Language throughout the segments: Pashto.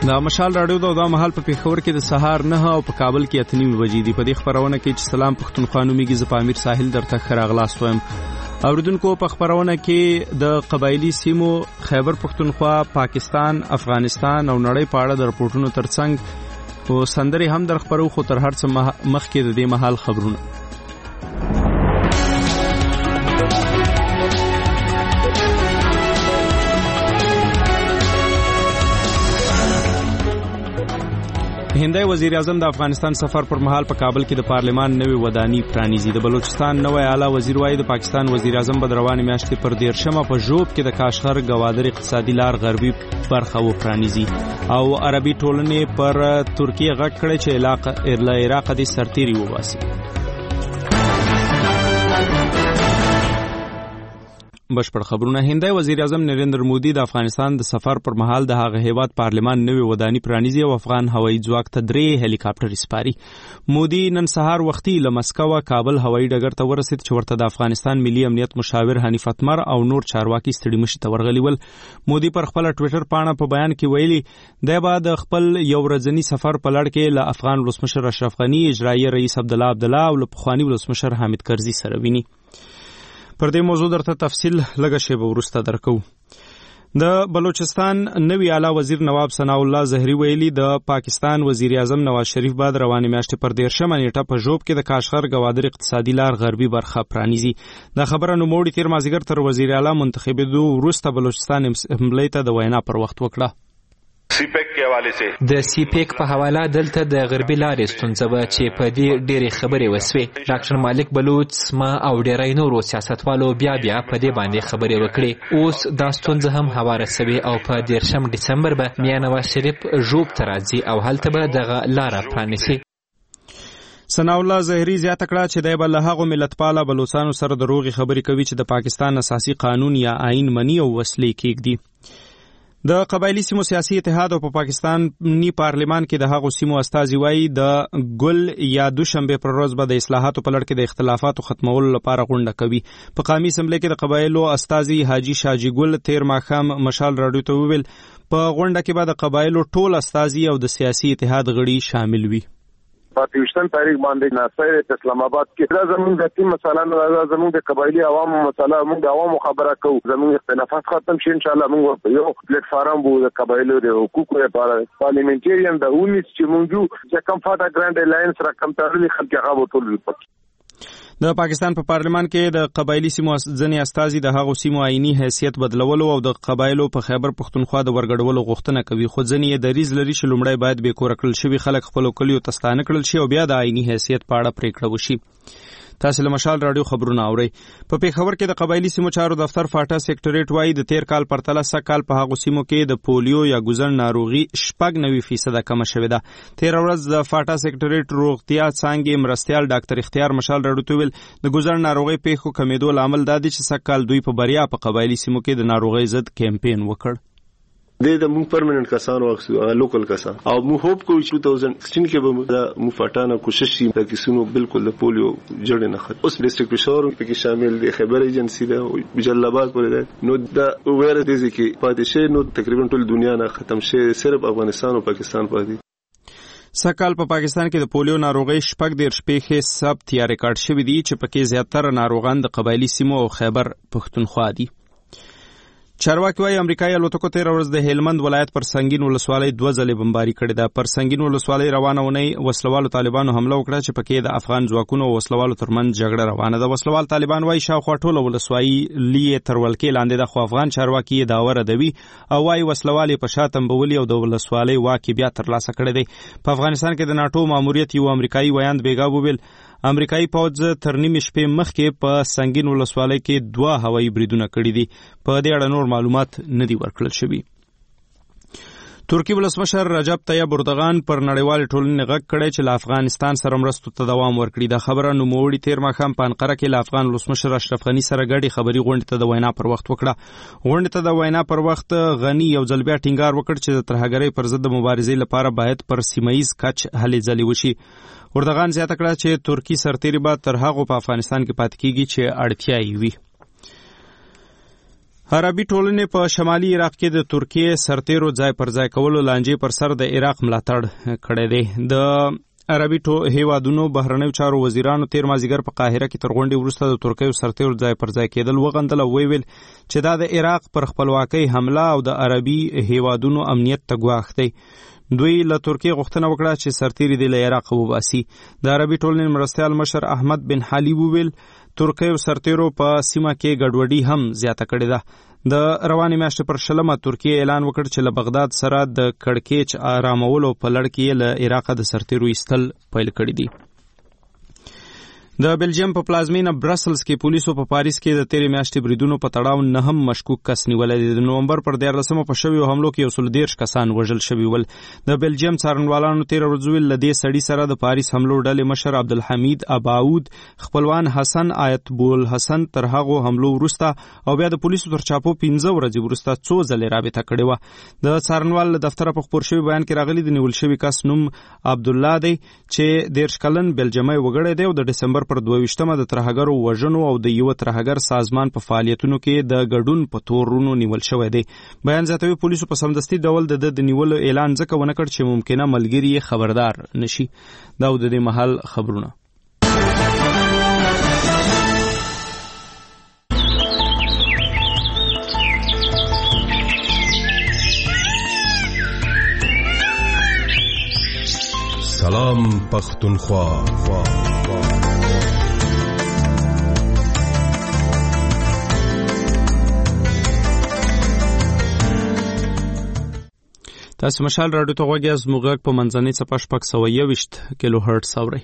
دا مشال راډیو دا مهال په پیښور کې د سهار 9 او په کابل کې 8:30 بجې دی. په دې خبرونه کې چې سلام پښتونخوا نومیږي، زه په امیر ساحل درته ښه راغلاست وایم. اوریدونکو په خبرونه کې د قبایلی سیمو خیبر پښتونخوا، پاکستان، افغانستان او نړۍ په اړه د رپورټونو ترڅنګ او سندري هم در خبرو، خو تر هر څه مخکې د دې مهال خبرونه. هندي وزیر اعظم د افغانستان سفر پر مهال په کابل کې د پارلمان نوې ودانۍ پرانیزي. د بلوچستان نوې اعلی وزیر وايي د پاکستان وزیر اعظم به روانې میاشتې پر 13 په ژوب کې د کاشغر گوادر اقتصادي لار غربي برخه و پرانیزي. او عربي ټولنې پر ترکیه غږ کړی چې عراق د سرتيري وباسي. بشپړ خبرونه. هندي وزیر اعظم نریندر مودي د افغانستان د سفر پر مهال د هغه هیواد پارلمان نوې ودانۍ پرانیزي او افغان هوایي ځواک ته 3 هلیکاپټر سپاري. مودي نن سهار وختي له مسکو کابل هوایي ډګر ته ورسید چې ورته د افغانستان ملي امنیت مشاور حنیف اتمر او نور چارواکي ستړي مشي ته ورغلي ول. مودي پر خپل ټوئیټر پاڼه په بیان کې ویلي د بعد خپل یو ورځنی سفر په لړ کې له افغان ولسمشر اشرف غنی، اجرایي رئیس عبدالله او له پخوانی ولسمشر حامد کرزي سره ویني. پر دې موضوع درته تفصیل لږه شیبه وروسته درکو. د بلوچستان نوی اعلی وزیر نواب ثناء الله زهري ویلي د پاکستان وزیر اعظم نواز شریف بعد روانې میاشتې پر 13 نیټه په ژوب کې د کاشغر گوادر اقتصادي لار غربي برخه پرانیزي. دا خبره نوموړي تیر مازیګر تر وزیر اعلی منتخبېدو وروسته بلوچستان اسمبلی ته د وینا پر وخت وکړه. سیپیک کې حواله سي د سیپیک په حواله دلته د غربي لارې ستونزه به چې په دې ډېرې خبرې وسوي. ډاکټر مالک بلوچ ما او ډېری نورو سیاستوالو بیا په دې باندې خبرې وکړي. اوس دا ستونزه هم هواره سوي او په 13 دسمبر به میا نواز شریف ژوب ته راځي او هلته به دغه لاره پرانیسي. ثناء الله زهري زیاته کړه چې د بل هغه ملتپاله بلوچستان سره د روغي خبرې کوي چې د پاکستان اساسي قانون یا آئین مني او وسلې کېږدي. د قبایلی سیمو سیاسي اتحاد او په پاکستاني پارلمان کې د هغو سیمو استازي وایي د ګل یا دوشنبه پر ورځ به د اصلاحاتو په لړ کې د اختلافاتو ختمولو لپاره غونډه کوي. په قومي اسمبلی کې د قبایلو استازي حاجی شاجی ګل تیر ماښام مشال راډیو ته وویل په غونډه کې به د قبایلو ټول استازي او د سیاسي اتحاد غړي شامل وي. په 23 تاریخ باندې ناصر اسلام آباد کې دا زموږ د تیم مثلا زموږ د قبایلی عوامو مثلا موږ د عوامو خبره کوو، زموږ اختلافات ختم شي ان شاء الله. موږ یو پلیټ فارم بو د قبایلو د حقوقو لپاره پارلیمنټریان د اونیس چې موږ چې کم فاټا ګراند الاینس رقم تړلي خلک هغه ټول ریپورت. د پاکستان په پارلمان کې د قبایلی سیمو ځنې استازي د هغو سیمو آئینی حیثیت بدلولو او د قبایلو په خیبر پښتونخوا د ورګډولو غوښتنه کوي، خو ځنې یې دریځ لري چې لومړی باید بې کوره کړل شوي خلک خپلو کلیو ته ستانه کړل شي او بیا د آئینی حیثیت په اړه پریکړه وشي. تاسو له مشال راډیو خبرونه اورئ. په پیښور کې د قبایلی سیمو چارو دفتر فاټا سیکټریټ وايي د تیر کال پرتله سږ په هغو سیمو کې د پولیو یا ګوزن ناروغي 90% کم شوې ده. تیر ورځ د فاټا سیکټریټ روغتیا څانګې مرستیال ډاکټر اختیار مشال راډیو ته ویل د ګوزن ناروغي پیښو کمیدو لامل دا دی چې سږ کال دوی په بریا په قبایلی سیمو کې د ناروغي ضد کمپاین وکړ. د مو پرمننت کسان واخسو لوکل کسان او مو هوپ کوو چې 2016 کې به مو فاټانه کوشش شي د کیسونو بالکل د پولیو جوړ نه خط. اوس ډیسټریکټ پېښور کې شامل دي، خیبر ایجنسی ده او جلال پورې ده. نو دا ویره دي چې پاتې شي نو تقریبا ټول دنیا نه ختم شي، صرف افغانستان او پاکستان پاتې. سکهال په پاکستان کې د پولیو ناروغي 14 پیښې ثبت یا ریکارډ شوې دي چې پکې زیاتره ناروغان د قبایلی سیمو او خیبر پښتونخوا دي. چارواکي وايي امریکایي الوتکو تیر ورځ د هلمند ولایت پر سنگین ولسوالۍ 2 ځلې بمباري کړې ده. پر سنگین ولسوالۍ روانه ونی وسلوالو طالبانو حمله وکړه چې پکې د افغان ځواکونو او وسلوالو ترمنځ جګړه روانه ده. وسلوال طالبان وايي شاوخوا ټوله ولسوالۍ لیه تر ولکې لاندې ده، خو افغان چارواکي یې داور ردوي او وايي وسلوال په شاتم بولي او د ولسوالۍ واکي بیا ترلاسه کړی دی. په افغانستان کې د ناتو ماموریت یو امریکایي ویاند بیګا وویل امریکایي پوځ تر نیمې شپې مخکې په سنگین ولسوالۍ کې 2 هوایي بریدونه کړي دي. په دې اړه نور معلومات نه دي ورکړل شوي. ترکی ولسمشر رجب طیب اردوغان پر نړیوال ټولنې غږ کړی چې له افغانستان سره مرستو ته دوام ورکړي. دا خبره نوموړي تیر ماښام په انقره کې له افغان ولسمشر اشرف غني سره ګډې خبري غونډې ته د وینا پر وخت وکړه. غونډې ته د وینا پر وخت غني یو ځل بیا ټینګار وکړ چې د ترهګرۍ پر ضد مبارزې لپاره باید پر سیمایي کچ هلې ځلې وشي. اردوغان زیاته کړه چې ترکی سرتیري به تر هغو په افغانستان کې پاتې کیږي چې اړتیا یې وي. عربي ټولنې په شمالي عراق کې د ترکیې سرتیرو ځای پر ځای کولو لانجې پر سر د عراق ملاتړ کړی دی. د عربي هیوادونو بهرنیو چارو وزیرانو تیر مازیګر په قاهره کې تر غونډې وروسته د ترکیې سرتیرو ځای پر ځای کېدل وغندل او ویل چې دا د عراق پر خپلواکۍ حمله او د عربي هیوادونو امنیت ته ګواښ دی. دوی له ترکیې غوښتنه وکړه چې سرتیري د عراق وباسي. د عربي ټولنې مرستیال مشر احمد بن حالی وویل ترکیې سرتیرو په سیمه کې ګډوډي هم زیاته کړې ده. د روانې میاشتې پر 20 ترکیې اعلان وکړ چې له بغداد سره د کړکېچ آرامولو په لړ کې له عراق د سرتیرو ایستل پیل کړي دي. د بلجیم په پلازمینه برسلز کې پولیسو په پاریس کې د تیرې میاشتې بریدونو په تړاو 9 مشکوک کس نیولې دي. د نومبر پر 14 په شویو حملو کې 113 کسان وژل شوي ول. د بلجیم څارنوالانو تیر ورځ ویل له دې سړي سره د پاریس حملو ډلې مشر عبدالحمید اباود، خپلوان حسن آیت بول حسن تر هغو حملو وروسته او بیا د پولیسو تر چاپو 15 ورځې وروسته څو ځلې رابطه کړې وه. د څارنوال له دفتره په خپور شوي بیان کې راغلي د نیول شوي کس نوم عبدالله دی چې 13 کلن بلجیمي وګړی دی او د ډسمبر پر 22 د ترهګرو وژنو او د یو ترهګر سازمان په فعالیتونو کې د ګډون په تورونو نیول شوی دی. بیان زیاتوي پولیسو په سمدستي ډول د نیولو اعلان ځکه ونه کړ چې ممکنه ملګری خبردار نشي. دا د دې محل خبرونه. سلام پختونخوا. تاسو مشال راډیو ته غوږی از موږ په منځنۍ څپه 621 کیلو هرتز اورئ.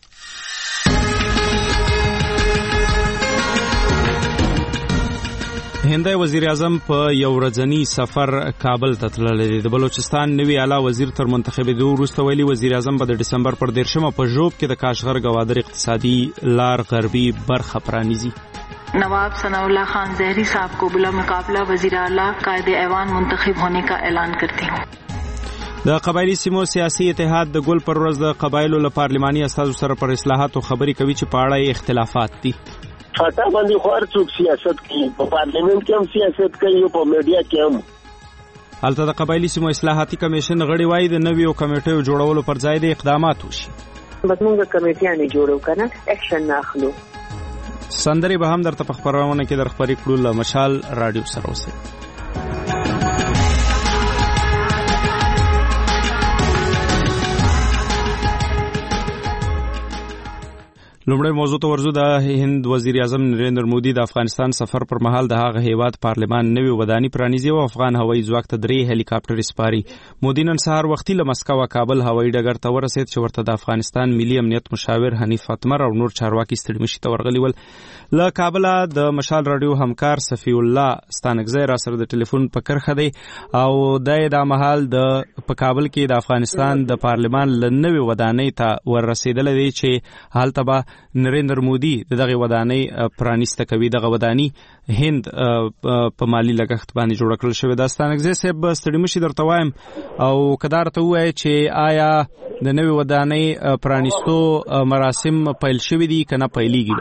هندای وزیر اعظم په یو ورځنی سفر کابل ته تللی دی. د بلوچستان نوی اعلی وزیر تر منتخبېدو وروسته ویلي وزیر اعظم به د ډسمبر پر 13 په ژوب کې د کاشغر گوادر اقتصادي لار غربي برخه پرانیزي. नवाब सनाउल्लाह खान जहरी साहब को बिला मुकाबला वजीर आला कायदे ऐवान मुंतखब होने का ऐलान करती हूँ. د قبایلی سیمو سیاسي اتحاد د ګل پر ورځ د قبایلو له پارلماني استازو سره پر اصلاحاتو خبرې کوي چې په اړه اختلافات دي. فاټا باندې خور څوک سیاست کوي، په پارلیمنت کې هم سیاست کوي او په میډیا کې هم. هلته د قبایلی سیمو اصلاحاتي کمیشن غړي وایي د نویو کمیټو جوړولو پر ځای د اقدامات وشي. موږ کمیټیانې جوړو کنه اکشن ناخلو. سندري به هم درته په خبرونه کې در خبرې کړو. له مشال رادیو سره اوسئ. لومړی موضوع ته ورځو. د هند وزیر اعظم نریندر مودي د افغانستان سفر پر مهال د هغه هیواد پارلمان نوې ودانۍ پرانیزي او افغان هوایي ځواک ته 3 هلیکاپټر سپاري. مودي نن سهار وختي له مسکو کابل هوایي ډګر ته ورسېد چې ورته د افغانستان ملي امنیت مشاور حنیف اتمر او نور چارواکي ستړي ته ورغلي ول. له کابل د مشال رادیو همکار صفی الله ستانکزی را سره د ټلیفون په کرخه دی او د مهال د په کابل کې د افغانستان د پارلمان لنوې ودانۍ ته ورسېدل دي چې حالت به نریندر مودي دغه ودانۍ پرانیسته کوي. دغه ودانۍ هند په مالی لګښت باندې جوړ کړل شوې. د ستانکزی صاحب ستړي مشي درته وایم او کدار ته وایي چې آیا د نوې ودانۍ پرانیستو مراسم پیل شوي دي کنه پیلېږي؟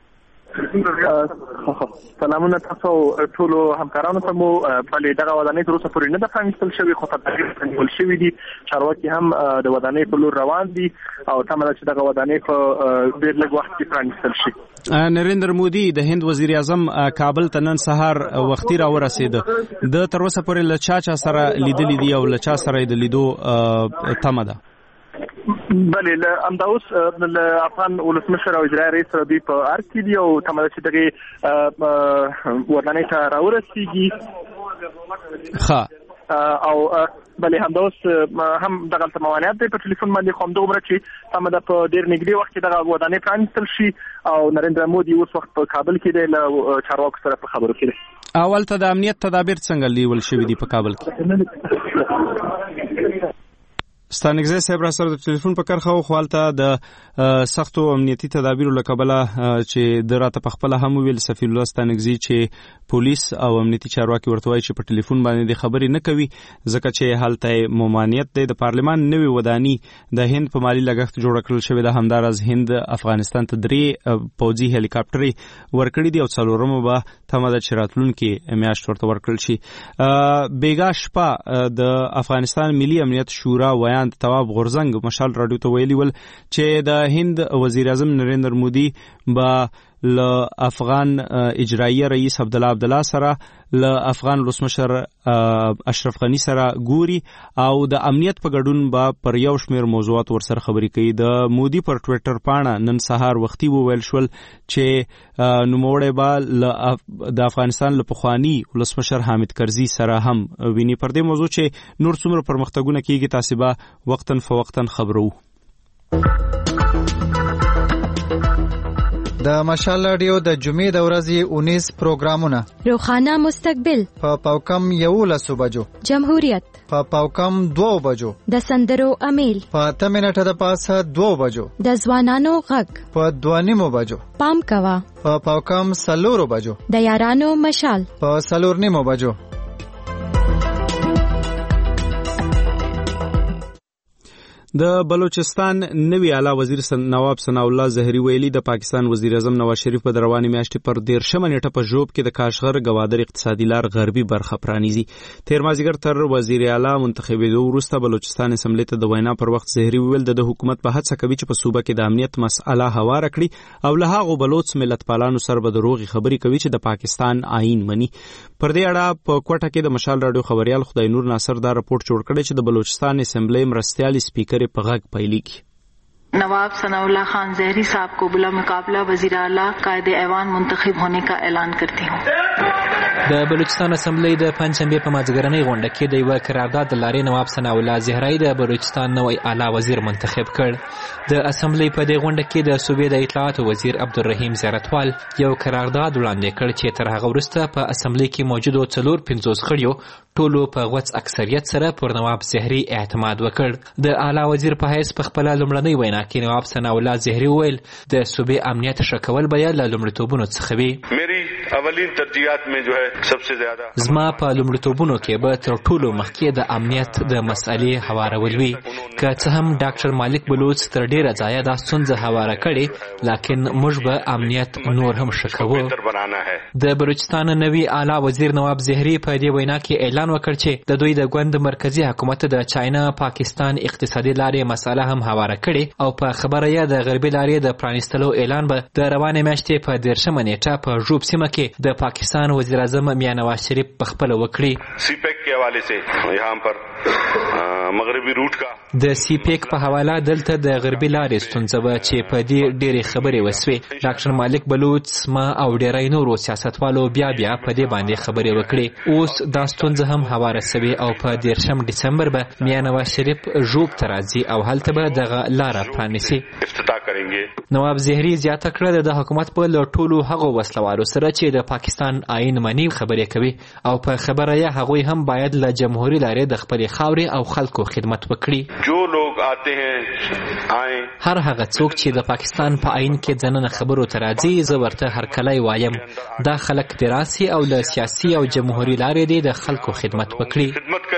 سلامونه تاسو ټول همکارانو ته مو. بلې دغه ودانۍ تر اوسه پورې نه ده پرانیستل شوې خو تدابیر نیول شوي دي. چارواکي هم د ودانۍ په لور روان دي او تمه ده چې دغه ودانۍ په ډېر لږ وخت کې پرانیستل شي. نریندر مودي د هند وزیر اعظم کابل ته نن سهار وختي را ورسېده. د تر اوسه پورې له چا سره لیدلي دي او له چا سره د لیدو تمه ده؟ بله له همدا اوس له افغان ولسمشر او اجرایي رئیس سره دوی په ارګ کې دي او تمه ده چې دغې ودانۍ ته راورسېږي. ښه او بلې همدا اوس هم دغلته موانعات دی په ټلیفون باندې خو همدومره چې تمه ده په ډېر نږدې وخت کې دغه ودانۍ پرانیستل شي او نریندر مودي اوس وخت په کابل کې دی له چارواکو سره په خبرو کې دی. اول ته د امنیت تدابیر څنګه نیول شوي دي په کابل کې؟ ستانګزی صاحب را سره د ټلیفون په کرخه او خپلته د سختو امنیتي تدابیرو لکبله چې د راته په خپل هم ویل سفیر الله ستانګزی چې پولیس او امنیتي چارواکي ورته وایي چې په ټلیفون باندې د خبرې نه کوي ځکه چې حالت ممانعت دی. د پارلمان نوې ودانی د هند په مالی لګښت جوړ کړل شوی د همدارز هند افغانستان ته 3 پوځي هلیکاپټرې ورکړي دي او څلورمه به تمه ده چې راتلونکي میاشت ورته ورکړل شي. بیګا شپه د افغانستان ملي امنیت شورا ویان تواب غورزنګ مشال رادیو ته ویلي ول چې د هند وزیر اعظم نریندر مودي با ل افغان اجرایي رئیس عبدالله سره ل افغان ولسمشر اشرف غنی سره ګوري او د امنیت په ګډون با پر یو شمیر موضوعات ورسره خبرې کوي. د مودي پر ټویټر پاڼه نن سهار وختي وویل شول چې نوموړی با د افغانستان له پخواني ولسمشر حامد کرزي سره هم ویني. پر دې موضوع چې نور څومره پرمختګونه کیږي تاسو به وقتن فوقتن خبرو. د مشال رادیو د جمعې د ورځې 19 پروګرامونه: روخانه مستقبل په پاوکم 11 بجو، جمهوریت په پاوکم 2 بجو، د سندرو امیل په 8 منټه د پاسه 2 بجو، د ځوانانو غږ په 2:30 بجو، پام کوا په پاوکم 4 بجو، د یارانو مشال په 4:30 بجو. د بلوچستان نوی اعلی وزیر نواب ثناء الله زهري ویلي د پاکستان وزیر اعظم نواز شریف په رواني میاشتې پر 13 نیټه په ژوب کې د کاشغر گوادر اقتصادي لار غربي برخه پرانیزي. تیر مازیګر تر وزیر اعلی منتخبېدو وروسته بلوچستان اسمبلی ته د وینا پر وخت زهري ویل د حکومت په هڅه کوي چې په صوبه کې د امنیت مسأله هواره کړي او له هغه بلوچ ملت پالانو سره به دروغي خبري کوي چې د پاکستان آئین مني. پر دې اړه په کوټه کې د مشال رادیو خبريال خدای نور ناصر دا رپورټ جوړ کړی چې د بلوچستان اسمبلی مرستیال سپیکر په غږ پیلېږي. नवाब सनाउल्लाह खान जहरी साहब को बिला मुकाबला वजीर आला कायदे ऐवान मुंतखब होने का ऐलान करती हूँ. د بلوچستان اسمبلی د پنځشنبې په مازیګرنۍ غونډه کې د یو قرارداد لارې نواب ثناء الله زهري د بلوچستان نوی اعلی وزیر منتخب کړ. د اسمبلی په دې غونډه کې د صوبې د اطلاعات وزیر عبدالرحیم زیارتوال یو قرارداد وړاندې کړ چې تر هغه وروسته په اسمبلی کې موجودو 450 غړیو ټولو په غوڅ اکثریت سره پر نواب زهري اعتماد وکړ. د اعلی وزیر په حیث په خپل لومړنۍ وینا کې نواب ثناء الله زهري ویل د صوبې امنیت ښه کول به له لومړیتوبونو څخه وي. मेरी اولین ترجیحات में जो है सबसे ज्यादा زما په لومړیتوبونو کې به تر ټولو مخکې د امنیت د مسئلې هوارول وي. که څه هم ډاکټر مالک بلوچ تر ډیره ځایه دا ستونزه هواره کړې لکن موږ به امنیت نور هم ښه کوو. د بلوچستان نوی اعلی وزیر نواب زهري په دې وینا کې اعلان وکړ چې د دوی د ګوند مرکزی حکومت د چاینا پاکستان اقتصادي لارې مساله هم هواره کړي او په خبره یې د غربي لارې د پرانیستلو اعلان به د روانې میاشتې په 13 نیټه په ژوب سیمه کې د پاکستان وزیر اعظم میاں نواز شریف په خپل وکړي. سیپیک के हवाले से यहाँ पर مغربي روټ کا د سیپیک په حواله دلته د غربي لارې ستونزه وه چې په دې ډېرې خبرې وسوې. ډاکټر مالک بلوچ ما او ډېری نورو سیاستوالو بیا په دې باندې خبرې وکړې. اوس دا ستونزه هم هواره سوې او په 13 ډسمبر به میاں نواز شریف ژوب ته راځي او هلته به دغه لاره پرانیسي. نواب زهري زیاته کړه د حکومت په له ټولو هغو وسلوالو سره چې د پاکستان آئین مني خبرې کوي او په خبره یې هغوی هم باید له جمهوري لارې د خپلې خاورې او خلکو خدمت وکړي. هر هغه څوک چې د پاکستان په آئین کې ځننه خبرو ته راځي زه ورته هرکلی وایم دا خلک دې راسي او له سیاسي او جمهوري لارې دې د خلکو خدمت وکړي.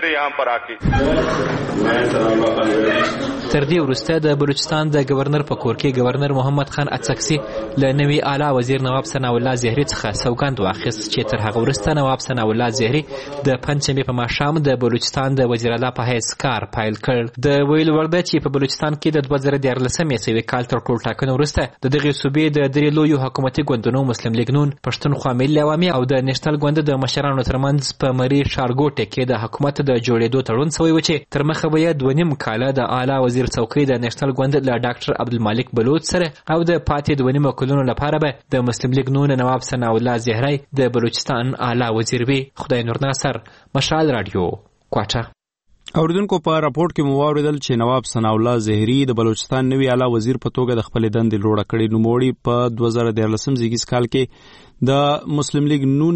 تر دې وروسته د بلوچستان د گورنر په کور کې گورنر محمد خان اڅکسي له نوي اعلی وزیر نواب ثناء الله زهري څخه سوګند واخیست چې تر هغه وروسته نواب ثناء الله زهري د پنځمې په ماښام د بلوچستان د وزیر اعلی په حیث کار پیل کړ. د ویل وړ ده چې په بلوچستان کې د 2014 کال تر ټول ټاکنو وروسته د دغې صوبې د درې لویو حکومتي ګوندونو مسلم لیګ نون، پښتونخوا ملي عوامي او د نېشنل ګوند د مشرانو ترمنځ په مري ښارګوټه کې د حکومت د جوړېدو تړون شوی و چې تر مخه به یې 2.5 کاله د اعلی وزیر څوکۍ د نېشنل ګوند له ډاکټر عبدالمالک بلوچ سره او د پاتې 2.5 کلونو لپاره به د مسلم لیګ نون نواب ثناء الله زهري د بلوچستان اعلی وزیر وي. خدای نور ناصر، مشال رادیو، کوټه. اوریدونکو په راپورټ کې مو واوریدل چې نواب ثناء الله زهري د بلوچستان نوی اعلی وزیر په توګه د خپل دندې لوړه کړې. نوموړي په 2013 زیږیز کال کې د مسلم لیګ نون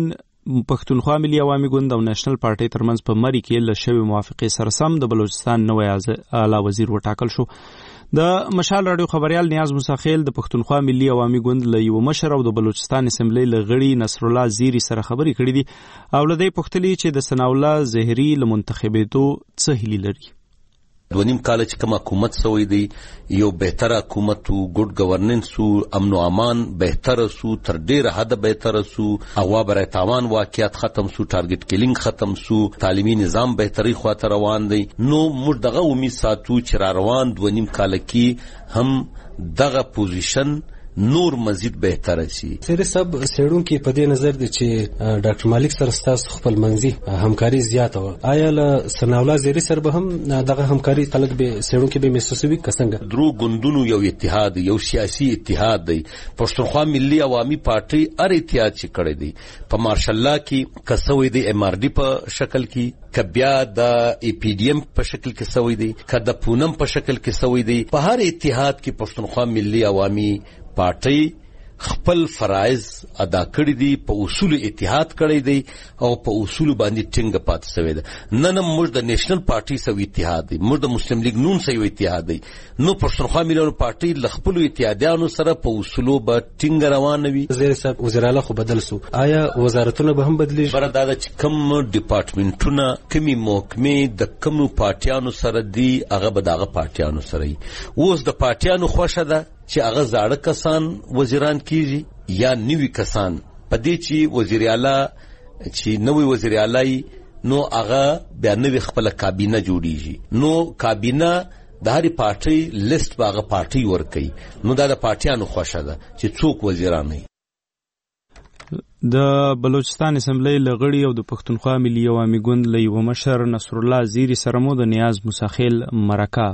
پښتونخوا ملي عوامي ګوند او نېشنل پارټي ترمنځ په مری کې له شوی موافقې سره سم د بلوچستان نوی اعلی وزیر وټاکل شو. د مشال رادیو خبريال نیاز موسیخیل د پښتونخوا ملي عوامي ګوند له یو مشر او د بلوچستان اسمبلی له غړي نصر الله زیری سره خبرې کړې دي او له دې پوښتلې چې د ثنا الله زهري له منتخبېدو څه هیله لري. 2.5 کال چې کوم حکومت سوی دی یو بهتره حکومت او ګډ گورننس او امن او امان بهتره سو تر ډیره حد بهتره سو اغوا برای تاوان واقعیت ختم سو ټارګټ کیلینګ ختم سو تعلیمي نظام بهتري خواته روان دی نو موږ دغه امید ساتو چې را روان 2.5 کال کې هم دغه پوزیشن نور مزید بهتره شي. سره سب سړونکو په دې نظر دي چې ډاکټر مالک سره ستاسو خپل منځي همکاري زیاته و. آیا له ثنا الله زهري سره به هم دغه همکاري خلک به سړونکو به محسوسوي کسنګ درو ګوندونو یو اتحاد یو سیاسي اتحاد دی. پښتونخوا ملي عوامي پارټي ار اتحاد چې کړی دی په مارشل الله کې کسوي دی ام ار ډي په شکل کې کبیا د ای پی ډی ایم په شکل کې سوي دی کده پونم په شکل کې سوي دی. په هر اتحاد کې پښتونخوا ملي عوامي پارټي خپل فرایض ادا کړی دي په اصول اتحاد کړی دی او په اصول باندې ټینګ پات شوی دی. نن موږ د نېشنل پارټي سو اتحاد دی موږ د مسلم لیگ نون سو اتحاد دی نو پښتونخوا ملي پارټي ل خپل اتحادیانو سره په اصولو به ټینګ روان وي. وزیر صاحب وزیراله خو بدل سو آیا وزارتونه به هم بدلیږي؟ بردا د کم ډپارټمنټونه کمی محکمې د کم پارټیانو سره دی هغه به دغه پارټیانو سره اوس د پارټیانو خوښه ده چې هغه زاړه کسان وزیران کیږي یا نوی کسان په دې چې وزیر اعلی چې نوی وزیر اعلی نو هغه بیا نوی خپل کابینه جوړیږي نو کابینه د هر پارټي لیست باغه پارټي ورکي نو دا د پارټیانو خوښه ده چې څوک وزیران وي. د بلوچستان اسمبلی لغړی او د پښتونخوا ملي عوامي ګوند له یو مشر نصر الله زیری سره مو د نیاز موسیخیل مرکه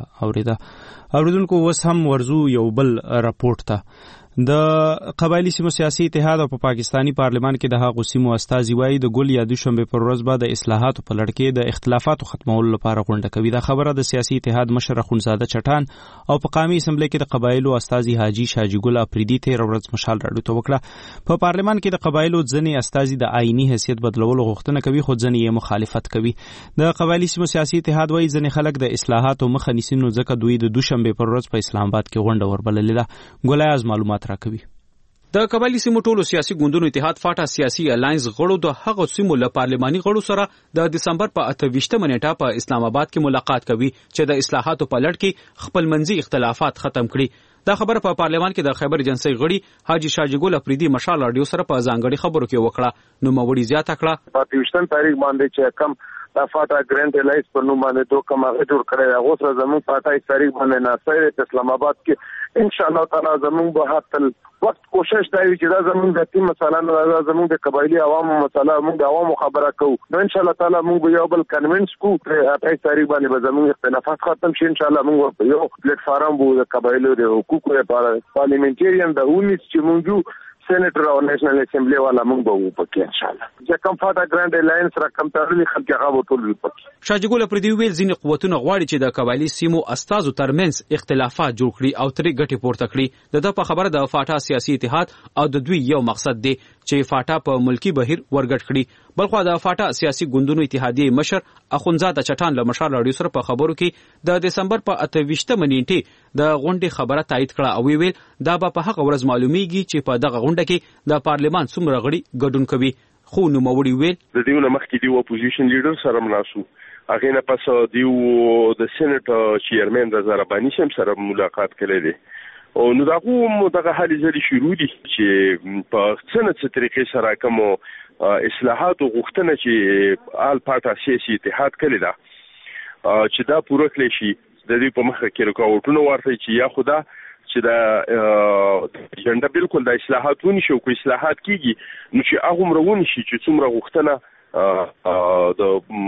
اوریدونکو وس هم ورزو یو بل راپورټ ته د قبایلی سیمو سیاسي اتحاد او په پاکستانی پارلمان کې د هغو سیمو استازي وایي د ګل یا دوشنبه پر ورځ بعد اصلاحاتو په لړ کې د اختلافاتو ختمولو لپاره غونډه کوي. دا خبره د سیاسي اتحاد مشر خونزاده چټان او په قومي اسمبلی کې د قبایلو استازي حاجی شاجی ګل افریدي ته ورځ مشال راډیو ته وکړه. په پارلمان کې د قبایلو ځنې استازي د آئینی حیثیت بدلولو غوښتنه کوي خو ځنې یې مخالفت کوي. د قبایلی سیمو سیاسي اتحاد وایي ځنې خلک د اصلاحاتو مخه نیسي نو ځکه دوی د دوشنبه پر ورځ په اسلام آباد کې غونډه وربللې ده. ګولایاز معلومات راکوي. د قبایلی سیمو ټولو سیاسي ګوندونو اتحاد فاټا سیاسي الاینس غړو د هغو سیمو له پارلماني غړو سره د دسمبر په 28 نیټه په اسلام آباد کې ملاقات کوي چې د اصلاحاتو په لړ کې خپل منځي اختلافات ختم کړي. دا خبره په پارلمان کې د خیبر ایجنسی غړي حاجی شاجی ګل افریدي مشال رادیو سره په ځانګړي خبرو کې وکړه. نو موري زیاته کړه 28 تاریخ باندې چې کم دا فاټا ګرانډ الایس په نوم باندې دوه کومه جوړ کړی هغه سره زموږ فاټا تاریخ باندې ناصر اسلام آباد کې ان شاء الله تعالی زموږ به حتل وخت کوشش دی چې دا زموږ د تیم مثلا زموږ د قبایلی عوامو مثلا موږ د عوامو خبره کوو نو ان شاء الله تعالی موږ یو بل کنوینس کو په تاریخ باندې به زموږ اختلافات ختم شي ان شاء الله موږ یو پلیټ فارم بو د قبایلو د حقوقو لپاره پارلیمنټریان د اونیس چې موږ سېنیټر او نېشنل اسمبلی والا موږ به وپکې ان شاء الله چې کوم فاټا ګرانډ الاینس را کوم تړلي خلک هغه وټول وپکې. شاجی ګل افریدي ویل ځینې قوتونه غواړي چې د قبایلی سیمو استازو ترمنځ اختلافات جوړ کړي او ترې ګټې پورته کړي. د په خبره د فاټا سیاسي اتحاد او د دوی یو مقصد دی چې فاټا په ملکی بهیر ورګټ کړي. بلخو د فاټا سیاسي ګوندونو اتحادیه مشر اخونزاده چټان له مشال رادیو سره په خبرو کې د دسمبر په 28 نیټه د غونډې خبره تایید کړه او ویل دا به په هغه ورځ معلومیږي چې په دغه غونډه کې د پارلمان څومره غړي ګډون کوي. خو نو موري ویل د دیونه مخکې دی اپوزیشن لیډر سره مناسو هغه نه پس دیو د سېنات چیرمن د زربانی سم سره ملاقات کړي دي او نو دغه حالي ځلې شروع دي چې په څنګه طریقې سره کوم اصلاحات او غوښتنه چې آل پارټا سیاسي اتحاد کړي دا چې دا پوره کړي شي د دې په مخه کې رکاوټونه ورته چې یا خدا چې دا جنډه بالکل د اصلاحاتونی شو کو اصلاحات کیږي نو چې هغه مرونه شي چې څومره غوښتنه د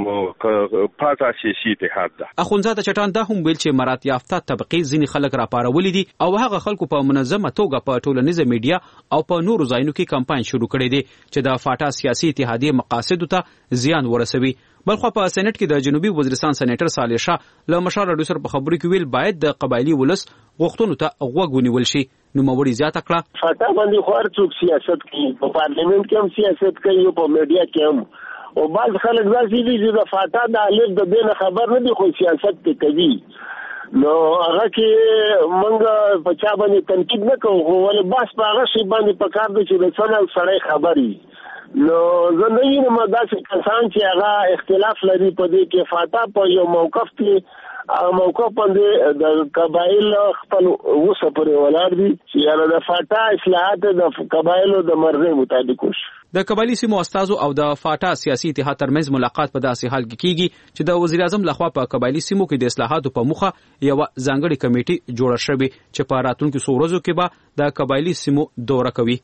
پارټا سیاسي اتحاد ده. اخونزاده چټان دا هم ویل چې مرات یافته طبقه ځینی خلک راپارولې دي او هغه خلکو په منظمه توګه په ټولنیزه میډیا او په نورو ځایونو کې کمپاین شروع کړي دي چې د فاټا سیاسي اتحادیه مقاصد ته زیان ورسوي. بلخو په سېنات کې د جنوبي وزیرستان سېنیټر صالح شاه له مشال رادیو سره په خبرو کې ویل باید د قبایلی ولس غوښتنو ته غوږ ونیول شي. نوموړي زیاته کړه فاټا باندې خو هر څوک سیاست کوي په پارلیمنت کې هم سیاست کوي او په میډیا کې هم او بعض خلک داسې دي چې د فاټا د الف د دې خبر نه دي خو سیاست کوي نو هغه کې موږ په چا باندې تنقید نه کوو ولې بس په هغه شی باندې په کار دي چې د څنګه سړی خبري نو زه نه یم داسې کسان چې هغه اختلاف لري په دې کې فاټا په یو موقف کې موقف باندې د قبایل خپل وسه پرې ولاړ دي چې یاره د فاټا اصلاحات د قبایلو د مرغې مطابق وشي د قبایلی سیمو استازو او د فاټا سیاسي اتحاد ترمنځ ملاقات په داسې حال کې کیږي چې د وزیر اعظم لخوا په قبایلی سیمو کې د اصلاحاتو په مخه یو ځانګړي کمیټه جوړه شوې چې په راتلونکو څو ورځو کې به د قبایلی سیمو دوره کوي.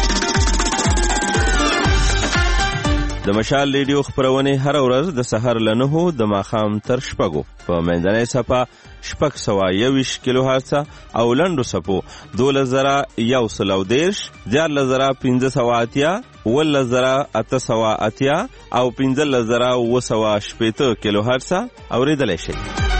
د مشال ریډیو خبرونه هر ورځ د سحر له 9 د ماخام تر 6 په منځنۍ صفه 621 کیلو هرتز او لنډو صفو 2110 14580 11880 او 15980 کیلو هرتز اوریدل شي.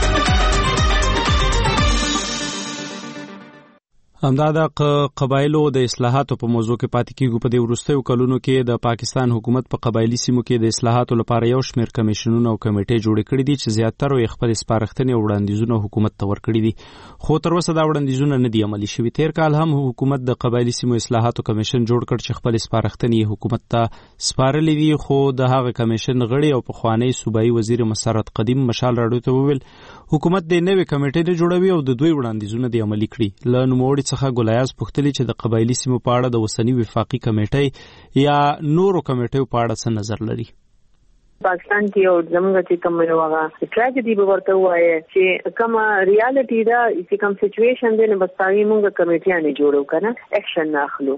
همدا د قبایلو د اصلاحاتو په موضوع کې پاتې کیږو. په دې وروستیو کلونو کې د پاکستان حکومت په قبایلی سیمو کې د اصلاحاتو لپاره یو شمېر کمیشنونه او کمیټې جوړې کړې دي چې زیاتره یې خپل سپارښتنې او وړاندیزونه حکومت ته ورکړي دي خو تر اوسه دا وړاندیزونه نه دي عملي شوي. تیر کال هم حکومت د قبایلی سیمو اصلاحاتو کمیشن جوړ کړ چې خپل سپارښتنې حکومت ته سپارلې دي خو د هغه کمیشن غړي او پخوانی صوبایي وزیر مسرت قدیم مشال راډیو ته وویل حکومت د نوې کمیټې نه جوړوي او د دوی وړاندیزونه دی عملي کړي. له نوموړي څخه ګلایاز پوښتلي چې د قبایلی سیمو په اړه د اوسنی وفاقي کمیټې یا نورو کمیټو په اړه څه نظر لري. پاکستان کې او زموږ چې کوم یو هغه ټراجډي به ورته وایي چې کوم ریالټي دا چې کوم سچويشن دی نو بس پای موږ کمیټیانه جوړو کنه اکشن ناخلو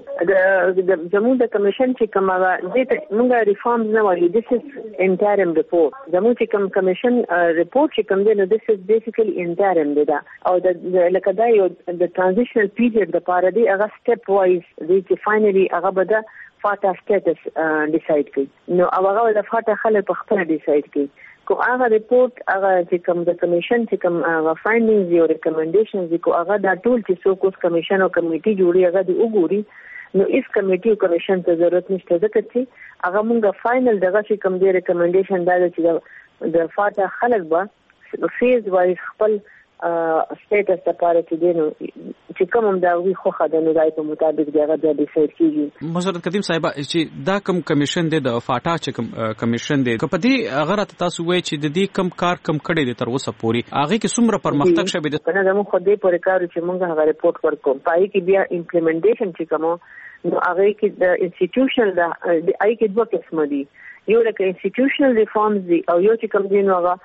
د زموږ د کمیشن چې کوم هغه دې موږ ریفارمز نه وایو this is interim report زموږ چې کوم کمیشن ریپورت چې کوم دی نو this is basically interim دی دا او د لکه دا یو د ترانزیشنل پیریډ د پاره دی هغه سټپ وایز دی چې فائنلی هغه به فاټا سټیټس ډیساید کړي نو هغه د فاټا خلک په خپل ډیساید کړي کو هغه ریپورت هغه چې کوم د کمیشن چې کوم هغه فایندینګز او ریکمنډیشنز کو هغه دا ټول چې څوک اوس کمیشن او کمیټي جوړي هغه دی وګوري نو اس کمیټي او کمیشن ته ضرورت نشته ځکه چې هغه مونږه فائنل دغه چې کوم دی ریکمنډیشن دا چې د فاټا خلک به فیز وایز خپل سټیټس لپاره چې دینو چې کوم دا وی خو خدانو دای په مطابق دغه د ډیسایډ کیږي. مسرت قدیم صاحب چې دا کوم کمیشن دی د فاټا چې کوم کمیشن دی په دې هغه تاسو وایي چې د دې کم کار کم کړي دي تر اوسه پوري هغه کې څومره پرمختګ شوی دی کنه زموږ خو دې پورې کار چې موږ هغه ریپورت ورکوم پای کې بیا امپلیمنټیشن چې کوم نو هغه کې د انسټیټیوشنل د آی کې دوه قسم دي یو لکه انسټیټیوشنل ریفارمز دي او یو چې کوم دین هغه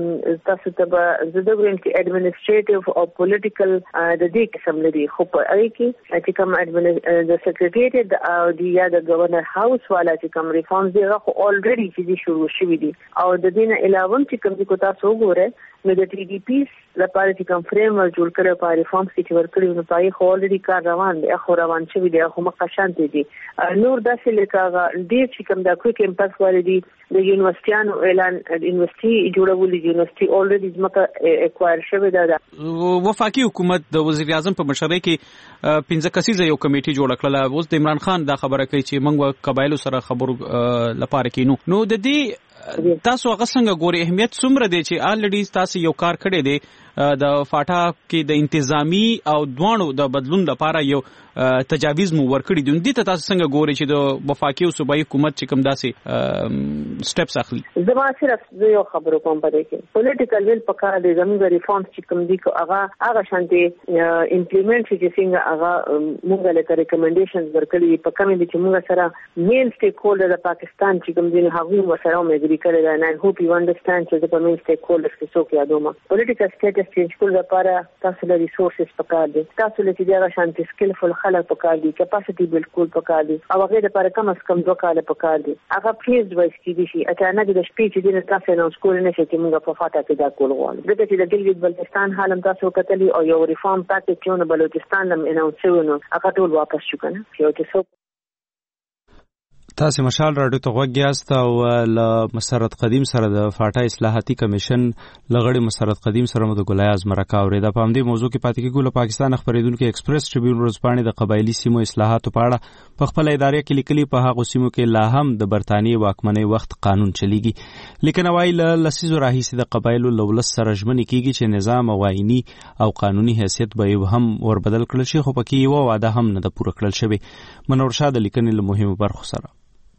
تاسو ته به زده ګرین چې اډمنسټریټیو او پولیټیکل د دې قسم لري خو په اړ کې چې کوم د سیکریټریټ او د یا د گورنر هاوس والا چې کوم ریفارمز دی هغه اولریډي چې شروع شوي دي او د دې نه علاوه چې کوم چې تاسو وګورئ نو د ټي ډي پی لپاره چې کوم فریم ورک جوړ کړو په ریفارمز کې چې ورکړي نو پای خو اولریډي کار روان دی خو روان شوی دی خو مخشانت دي نور داسې لکه ډیر چې کوم د کویک امپاکټ والدي د یونیورسيانو اعلان یونیورسيټي جوړول یونیورسيټي اولریډي ځمکه اکوایر شوی ده. وفاقي حکومت د وزیر اعظم په مشرۍ کې 15 کسیزه یو کمیټي جوړ کړل اوس د عمران خان دا خبره کوي چې موږ قبایلو سره خبرو لپاره کینو نو د دې تاسو هغه څنګه ګوري اهمیت څومره دی چې الریډي تاسو یو کار کړی دی د فاټا کې د انتظامی او دوانو د بدلون لپاره یو تجاویز مو ورکړي دي دې ته تاسو څنګه ګوري چې د وفاقي او صوبایي حکومت چې کوم داسې سټپس اخلي زما صرف یو خبرو کوم پدې کې پولیټیکل ویل پکاره دي زموږ ریفارمز چې کوم دي هغه شانتي امپلیمنټ چې څنګه هغه موږ له ریکمنډیشنز ورکړي په کومه دي چې موږ سره مین سټیک هولډر د پاکستان چې کوم دي هغه سره مې کړی دا نه هوپ یو انډرستانډ چې د مین سټیک هولډرز کې څوک یادوم پولیټیکل سټیټس چینج کول لپاره تاسو له ریسورسز پکار دي تاسو له چې دا شانتي سکلفل خلک پکار دي کیپاسټي بلډ کول پکار دي او هغه لپاره کم از کم 2 کال پکار دي هغه فیز وایس کې دي شي اچانک د شپې چې د تاسو نو سکول نه شي چې موږ په فاټا کې دا کول غواړو دغه چې د ګلګت بلتستان حالم تاسو کتلی او یو ریفارم پاکیج چې نو بلوچستان لم اناونس شو نو هغه ټول واپس شو کنه یو چې تاسو مشال راډیو ته غوږ یاست او له مسرت قدیم سره د فاټا اصلاحاتي کمیشن لغړی مسرت قدیم سره مو د ګلایاز مرکه اوریدا. په همدې موضوع کې پاتې کېږو. له پاکستان خبرېدونکو ایکسپریس ټریبیون ورځپاڼې د قبایلی سیمو اصلاحاتو په اړه په خپل ادارې کې لیکلي په هغو سیمو کې لا هم د برتانیې واکمنۍ وخت قانون چلیږي. لیکنه وایي له لسیزو راهیسې د قبایلو له ولس سره ژمنې کېږي چې نظام او آئیني او قانوني حیثیت به هم وربدل کړل شي، خو پکې یوه وعده هم نه ده پوره کړل شوې. منور شاه د لیکنې له مهمو برخو سره.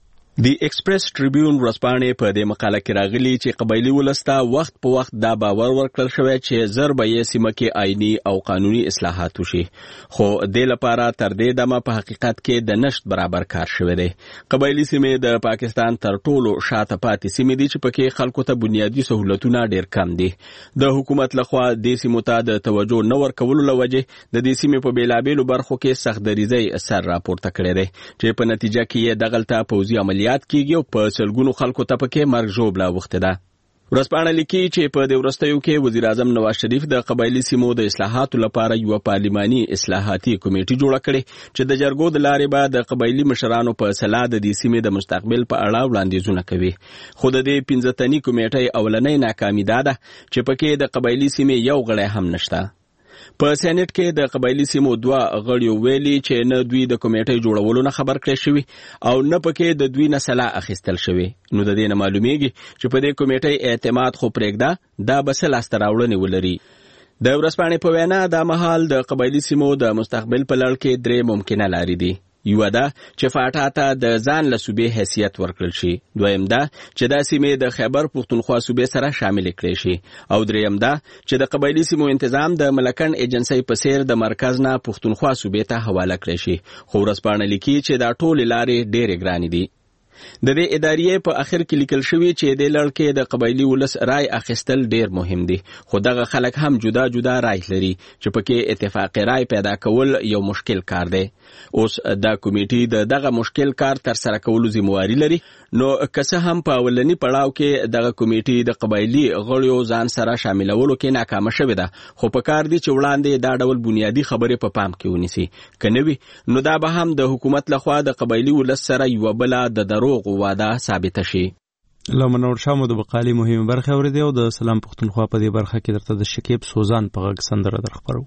دی ایکسپریس ټریبیون ورځپاڼې په دې مقاله کې راغلي چې قبایلی ولسته وخت په وخت دا باور ورکړل شوی چې زر به یې سیمه کې آئیني او قانوني اصلاحات وشي، خو دې لپاره تر دې دمه په حقیقت کې د نشت برابر کار شوی دی. قبایلی سیمې د پاکستان تر ټولو شاته پاتې سیمې دي چې پکې خلکو ته بنیادي سہولتونه ډېر کم دي. د حکومت لخوا دې سیمو ته د توجه نه ورکولو له وجې د دې سیمې په بیلابېلو برخو کې سخت دریځۍ سر راپورته کړی دی چې په نتیجه کې یې دغلته پوځي عملیات کیږي او په سلګونو خلکو ته پکې مرګ ژوبله اوښتې ده. ورځپاڼه لیکي چې په دې وروستیو کې وزیر اعظم نواز شریف د قبایلی سیمو د اصلاحاتو لپاره یو پارلماني اصلاحاتي کمیټه جوړه کړې چې د جرګو د لارې به د قبایلی مشرانو په صلاح د دې سیمې د مستقبل په اړه وړاندیزونه کوي. خو د دې 15 تنې کمیټې اولنۍ ناکامي ده چې پکې د قبایلی سیمې یو غړی هم نشته. په سېنات کې د قبایلی سیمو 2 غړي ویلي چې نه دوی د کمیټې جوړولو نه خبر کړی شوی او نه پکې د دوی نه صلاح اخیستل شوی. نو د دې نه معلومیږي چې په دې کمیټې اعتماد خو پرېږده دا بس لاسته راوړنې ولري. د ورځپاڼې په وینا دا مهال د قبایلی سیمو د مستقبل په لړ کې 3 ممکنه لارې دي. یو ده چې فاټا ته د ځان له صوبې حیثیت ورکړل شي، دویم ده چې دا سیمې د خیبر پښتونخوا صوبې سره شامل کړي شي، او دریم ده چې د قبایلی سیمو تنظیم د ملکن ایجنسی په څیر د مرکز نه پښتونخوا صوبې ته حواله کړي شي. خو ورځپاڼه لیکي چې دا ټول لارې ډېرې ګرانې دي. د دې ادارې په اخر کې لیکل شوی چې د لړ کې د قبایلی ولس رائے اخیستل ډیر مهم دي، خو دغه خلک هم جدا جدا رائے لري چې پکې اتفاقی رائے پیدا کول یو مشکل کار دی. اوس دا کمیټې دغه مشکل کار تر سره کولو ذمہواری لري. نو که څه هم په اولنی پړاو کې دغه کمیټې د قبایلی غړیو ځان سره شاملولو کې ناکامه شوې ده، خو په کار دي چې وړاندې دا ډول بنیادی خبرې په پام کې ونیسي. کنه وي نو دا به هم د حکومت لخوا د قبایلی ولس سره یو بل د دروغ وعده ثابت شي. لمنور شامو د بقالي مهمه برخه اوریدو او د سلام پښتونخوا په دې برخه کې درته د شکیب سوزان په غږ سندره درخبرو.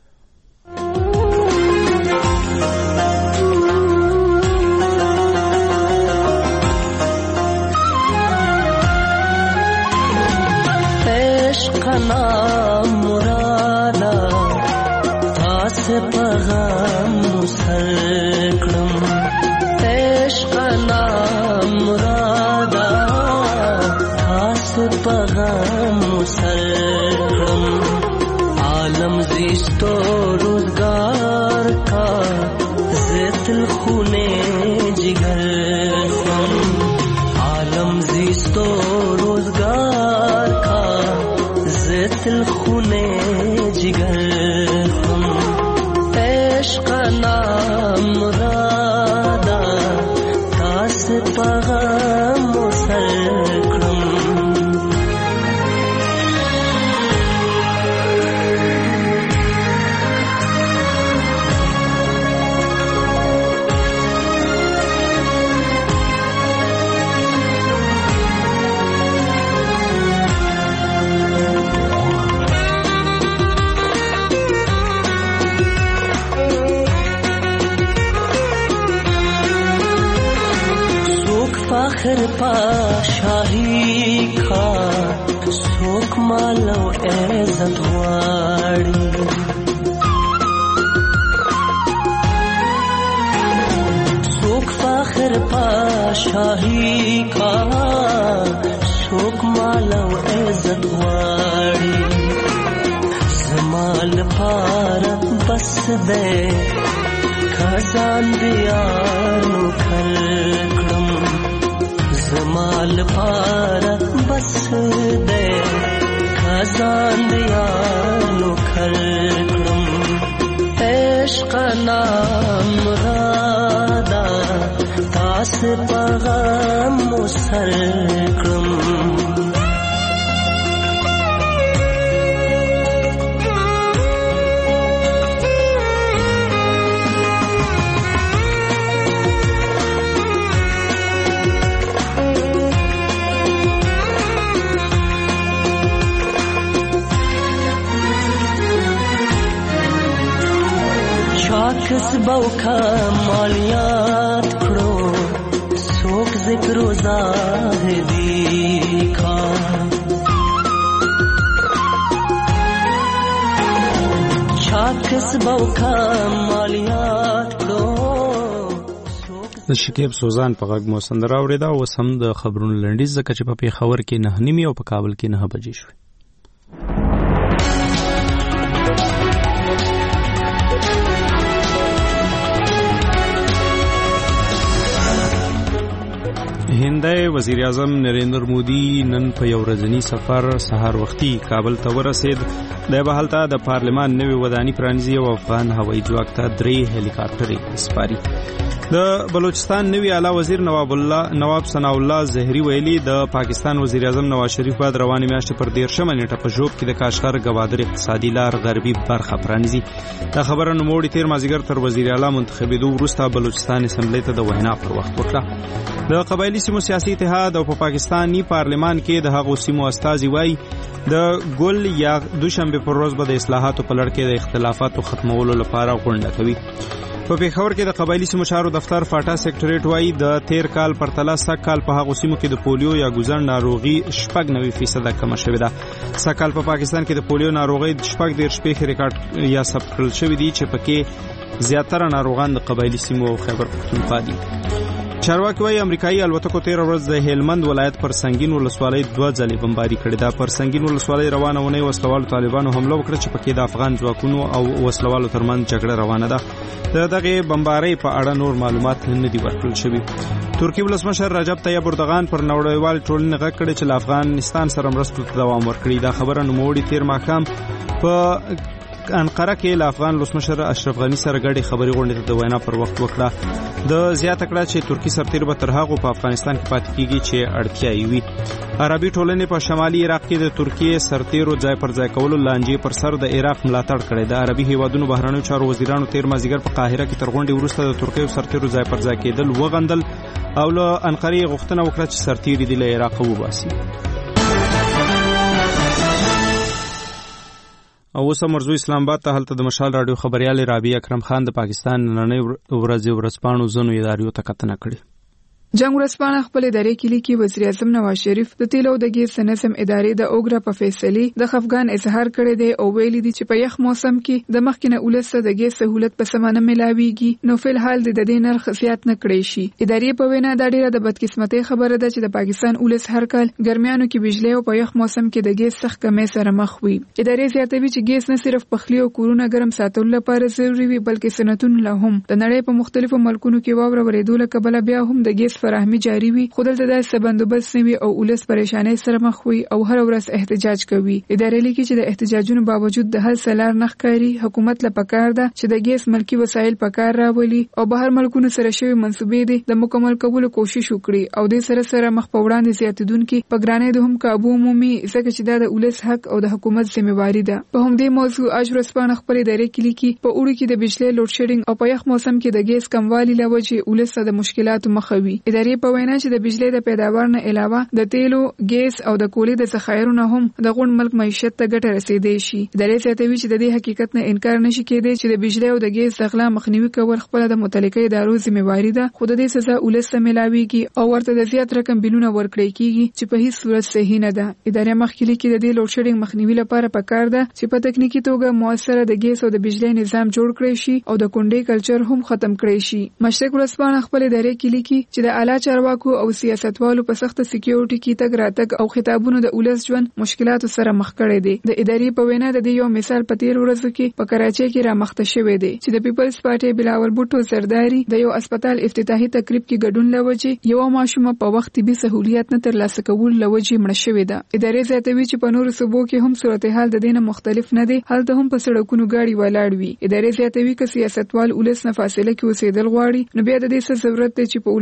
نام مرادا تاس پیغام مسلکم عشق نام مرادا تاس پیغام مسلکم عالم زیستو روزگار کا زیتل خونے جگر عالم زیستو روزگار کا دل خونے جگر ہم عشق نام مرادا تاس پیغام مسلکم فخر پاشاہی کا سوک مالو عزت واڑی سوک فخر پاشاہی کا سوک مالو عزت واڑی زمال پار بس دے خزان دیانو کھلکم زمال پارا بس دے خزان دیانو کھلکم عشق نام مرادا تاس پیغام مسلکم چاکس بوکا مالیات کړو څوک ذکر زاهدی کا چاکس بوکا مالیات کړو. د شکیب سوزان په غږ مو سندره اورېده. اوس هم د خبرونو لنډیز ځکه چې په پېښور کې 9:30 او په کابل کې 9 بجې شوې. هندي وزیر اعظم نریندر مودي نن په یو ورځنی سفر سهار وختي کابل ته ورسید. د بهالته د پارلمان نوې وداني پرانیزي او افغان هوایي ځواک ته 3 هلیکاپټرې سپاري. د بلوچستان نوی اعلی وزیر نواب ثناء الله زهری ویلي د پاکستان وزیر اعظم نواز شریف بعد روانې میاشتې پر 13 نیټه په ژوب کې د کاشغر گوادر اقتصادي لار غربي برخه پرانیزي. دا خبره نوموړي تیر مازیګر تر وزیر اعلی منتخبېدو وروسته بلوچستان اسمبلی ته د وینا پر وخت وکړه. د قبایلی سیمو سیاسي اتحاد او په پاکستاني پارلمان کې د هغو سیمو استازي وایي د ګل یا دوشنبه پر ورځ به د اصلاحاتو په لړ کې د اختلافاتو ختمولو لپاره غونډه کوي. په پېښور کې د قبایلی سیمو چارو دفتر فاټا سېکټریټ وایي د تیر کال پرتله سږ کال په هغو سیمو کې د پولیو یا ګوزن ناروغي 90% کمه شوې ده. سږ کال په پاکستان کې د پولیو ناروغي 14 ریکارډ یا ثبت کړل شوې دي چې پکې زیاتره ناروغان د قبایلی سیمو او خیبر پختونخوا دي. چارواکي وايي امریکایي الوتکو تیر ورځ د هلمند ولایت پر سنگین ولسوالۍ 2 ځلې بمباري کړې ده. پر سنگین ولسوالۍ روانه ونې وسلوالو طالبانو حمله وکړه چې پکې د افغان ځواکونو او وسلوالو ترمنځ جګړه روانه ده. دغه بمبارۍ په اړه نور معلومات نه دي ورکړل شوي. ترکی ولسمشر رجب طیب اردوغان پر نړیوال ټولنې غږ کړی چې له افغانستان سره مرستو ته دوام ورکړي. دا خبره نوموړي تیر ماښام په انقره کې له افغان ولسمشر اشرف غنی سره ګډې خبري غونډې ته د وینا پر وخت وکړه. د زیاته کړه چې ترکی سرتیر به تر هغه په افغانستان کې پاتې کیږي چې اړتیا یې وي. عربي ټولنې په شمالي عراق کې د ترکیې سرتیرو ځای پر ځای کولو لانجې پر سر د عراق ملاتړ کړی. د عربي هیوادونو بهرنیو چارو وزیرانو تیر مازیګر په قاهره کې تر غونډې وروسته د ترکیې سرتیرو ځای پر ځای کېدل وغندل او له انقرې غوښتنه وکړه چې سرتیري د عراق وباسي. او اوس مرزو اسلام آباد ته هلته د مشال رادیو خبريال رابعه اکرم خان د پاکستان نننۍ ورځپاڼو زنو ادارو ته کتنه کړې. جنگ ورځپاڼه خپل ادارې کې لیکي وزیر اعظم نواز شریف د تیلو د ګیس نظم ادارې د اوګرا په فیصله د خفګان اظهار کړی دی او ویلي دی چې په یخ موسم کې د مخکنه اولسه د ګیس سہولت په سمانه ملاويږي نو فل حال د دې نرخ زیات نه کړی شي. ادارې په وینا د ډیره د بدقسمتۍ خبره ده چې د پاکستان اولس هر کال ګرمیانو کې بجلی او په یخ موسم کې د ګیس سخت کمې سره مخ وي. ادارې زیاتوي چې ګیس نه صرف پخلی او کورونه ګرم ساتلو لپاره ضروري وي بلکې صنعتونو له هم د نړۍ په مختلفو ملکونو کې واوره ورېدو له کبله بیا هم د ګیس فراهمي جاری خو دلته داسې بندوبست نه وي او اولس پریشانۍ سره مخ وي او هر ورځ احتجاج کوي. ادارې لیکي چې د احتجاجونو باوجود د حل سلار نه ښکاري. حکومت له پکار ده چې د ګیس ملکی وسایل پکار راولي او بهر ملکونو سره شوی منسوبې دي د مکمل کولو کوشش وکړي او د سره مخ په وړاندې زیاتیدونکو په ګرانۍ د هم قابو عمومي ځکه چې دا د اولس حق او د حکومت ذمہواری ده. په همدې موضوع اجرسپانه خپل ادارې کې لیکي په اوړي کې د بجلی لوډ شیډینګ او په یخ موسم کې د ګیس کموالي لوجه اولس د مشکلاتو مخ وي. ادارې په وینا چې د بجلی د پیداوار نه علاوه د تیلو ګیس او د کولې د ذخایرو نه هم د غون ملک معیشت ته ګټه رسیدي شي. ادارې زیاتوي چې د دې حقیقت نه انکار نشي کېدی چې د بجلی او د ګیس د غلا مخنیوي کول خپل د متعلقه ادارو ذمہواری ده. خو د دې سزا اولس ته ملاويږي او ورته د زیات رقم بلونه ورکړي کیږي چې په هیڅ صورت صحیح نه ده. ادارې مخکې کې د دې لوډ شیډینګ مخنیوي لپاره پکار ده چې په تکنیکی توګه موثره د ګیس او د بجلی نظام جوړ کړي شي او د کونډې کلچر هم ختم کړي شي. مشرق ورځپاڼه خپل ادارې کې لیکي چې د اعلی چارواکو او سیاستوالو په سخت سکیورټي کې تګ راتګ او خطابونو د اولس ژوند مشکلاتو سره مخ کړي دي. د ادارې په وینا د دې یو مثال په تیر ورځو کې په کراچۍ کې را مخته شوی دی چې د پیپلز پارټي بلاول بوټو زرداری د یو هسپتال افتتاحي تقریب کې ګډون لوجه یو ماشومه په وخت طبي سہولیت نه ترلاسه کول لوجه مړ شوې ده. ادارې زیاتوي چې په نورو صوبو کې هم صورتحال د دینه مختلف نه دي. هلته هم په سړکونو گاډي ولاړ وي. ادارې زیاتوي چې سیاستوال اولس نه فاصله کې اوسېدل غواړي نو بیا د دې څه ضرورت دی چې په اولسي ځایونو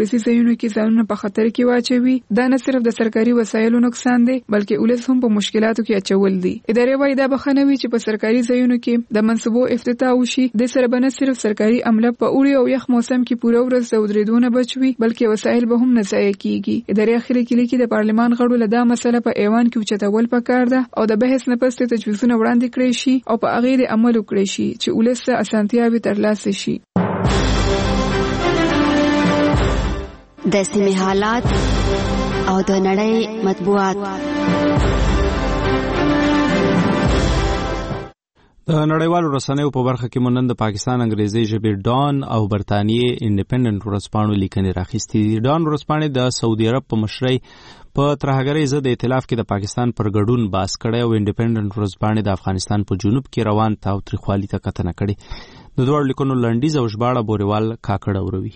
ځایونو کې ځانونه په خطر کې واچوي. دا نه صرف د سرکاري وسایلو نقصان دی بلکې ولس هم په مشکلاتو کې اچول دي. ادارې وايي دا بخښنه وي چې په سرکاري ځایونو کې د منصبو افتتاح وشي. د سره به نه صرف سرکاري عمله په اوړي او یخ موسم کې پوره ورځ د ودرېدو نه بچوي بلکې وسایل به هم نه ضایع کیږي. ادارې اخري کې لیکي د پارلمان غړو له دا مسله په ایوان کې اوچتول پکار ده او د بحث نه پس تجویزونه وړاندې کړي شي او په هغه د عمل وکړي شي چې ولس ته اسانتیاوي ترلاسه شي. د سیمې حالات او د نړۍ مطبوعات. د نړیوالو رسنیو په برخه کې مونږ د پاکستان انګریزي ژبې ډان او برتانیې انډیپندنت ورځپاڼو لیکنې راخیستې دي. ډان ورځپاڼې د سعودي عرب په مشرۍ په ترهګرۍ ضد ائتلاف کې د پاکستان پر ګډون باس کړی او انډیپندنت ورځپاڼې د افغانستان په جنوب کې روان تاوتریخوالي ته کتنه کړې. د دوه لیکونو لنډیز او ژباړه بوريوال کاکړ اوروي.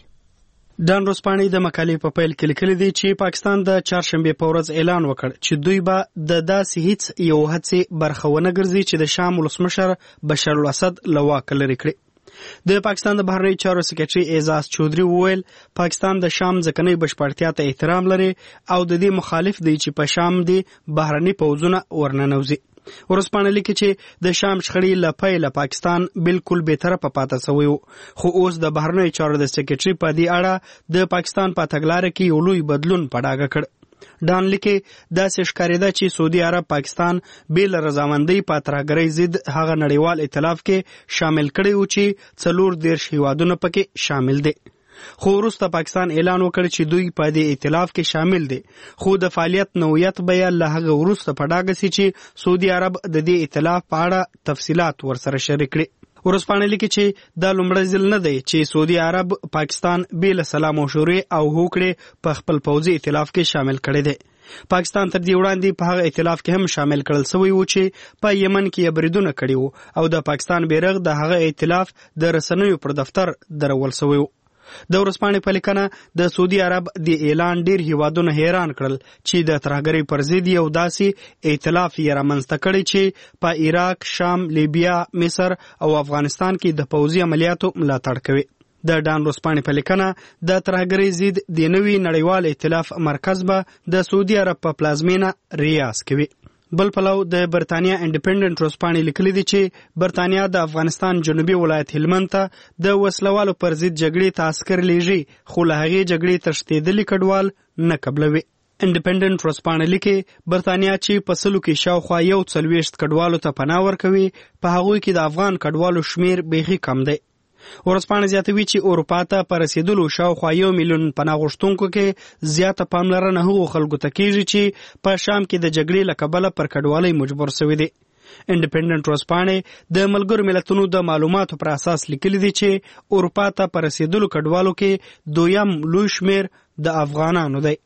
ډان ورځپاڼې د مقالې په پیل کې لیکلي دي چې پاکستان د چهارشنبه په ورځ اعلان وکړ چې دوی به د داسې هیڅ یو هڅې برخه ونه ګرځي چې د شام ولسمشر بشار الاسد له واکه لرې کړي. د پاکستان د بهرنی چارو سکرټري اعزاز چودري وویل پاکستان د شام ځکنۍ بشپړتیا ته احترام لري او د دې مخالف دی چې په شام دی بهرنی پوځونه ورننوزي. ورځپاڼه لیکي چې د شام شخړې له پیله پاکستان بالکل بېطرفه پاتې شوی و خو اوس د بهرنی چارو د سکرټري په دې اړه د پاکستان په تګلارې کې یو لوی بدلون په ډاګه کړ. ډان لیکي داسې ښکارېده چې سعودي عرب پاکستان بې له رضامندۍ په ترهګرۍ ضد هغه نړیوال ائتلاف کې شامل کړی و چې 40 هیوادونه پکې شامل دي. خو وروسته پاکستان اعلان وکړ چې دوی په دې ائتلاف کې شامل دي خو د فعالیت نوعیت به له هغه وروسته په ډاګه سي چې سعودي عرب د دې ائتلاف په اړه تفصيلات ورسره شریک کړي. ورځپاڼه لیکي چې دا لومړی ځل نه دی چې سعودي عرب پاکستان بې له سلا مشورې او هوکړې په خپل پوځي ائتلاف کې شامل کړي دي. پاکستان تر دې وړاندې په هغه ائتلاف کې هم شامل کړل شوی و چې په یمن کې یې بریدونه کړي وو او د پاکستان بیرغ د هغه ائتلاف د رسنیو پر دفتر درول شوی و. د ورځپاڼې په لیکنه د سعودي عرب د اعلان ډیر هیوادونه حیران کړل چې د ترهګرۍ پر ضد یو داسې ائتلاف یې رامنځته کړی چې په عراق، شام، لیبیا، مصر او افغانستان کې د پوځي عملیاتو ملاتړ کوي. د ډان ورځپاڼې په لیکنه د ترهګرۍ ضد د نوي نړیوال ائتلاف مرکز به د سعودي عرب په پلازمینه ریاض کوي. بل پلو د برتانیا انډیپندنت ورځپاڼې لیکلي دي چې برتانیا د افغانستان جنوبي ولایت هلمند ته د وسلوالو پر ضد جګړې ته عسکر لیږي خو له هغې جګړې تښتېدلي کډوال نه قبلوي. انډیپندنت ورځپاڼه لیکي برتانیا چې په سلو کې شاوخوا 140 کډوالو ته پناه ورکوي په هغوی کې د افغان کډوالو شمیر بیخي کم دی. ورځپاڼه زیاتوي چې اروپا ته په رسیدلو شاوخوا 1 میلیون پناه غوښتونکو کې زیاته پاملرنه هغو خلکو ته کیږي چې په شام کې د جګړې له کبله پر کډوالۍ مجبور شوي دي. انډیپندنت ورځپاڼه د ملګرو ملتونو د معلوماتو پر اساس لیکلي دي چې اروپا ته په رسیدلو کډوالو کې دویم لوی شمیر د افغانانو دی.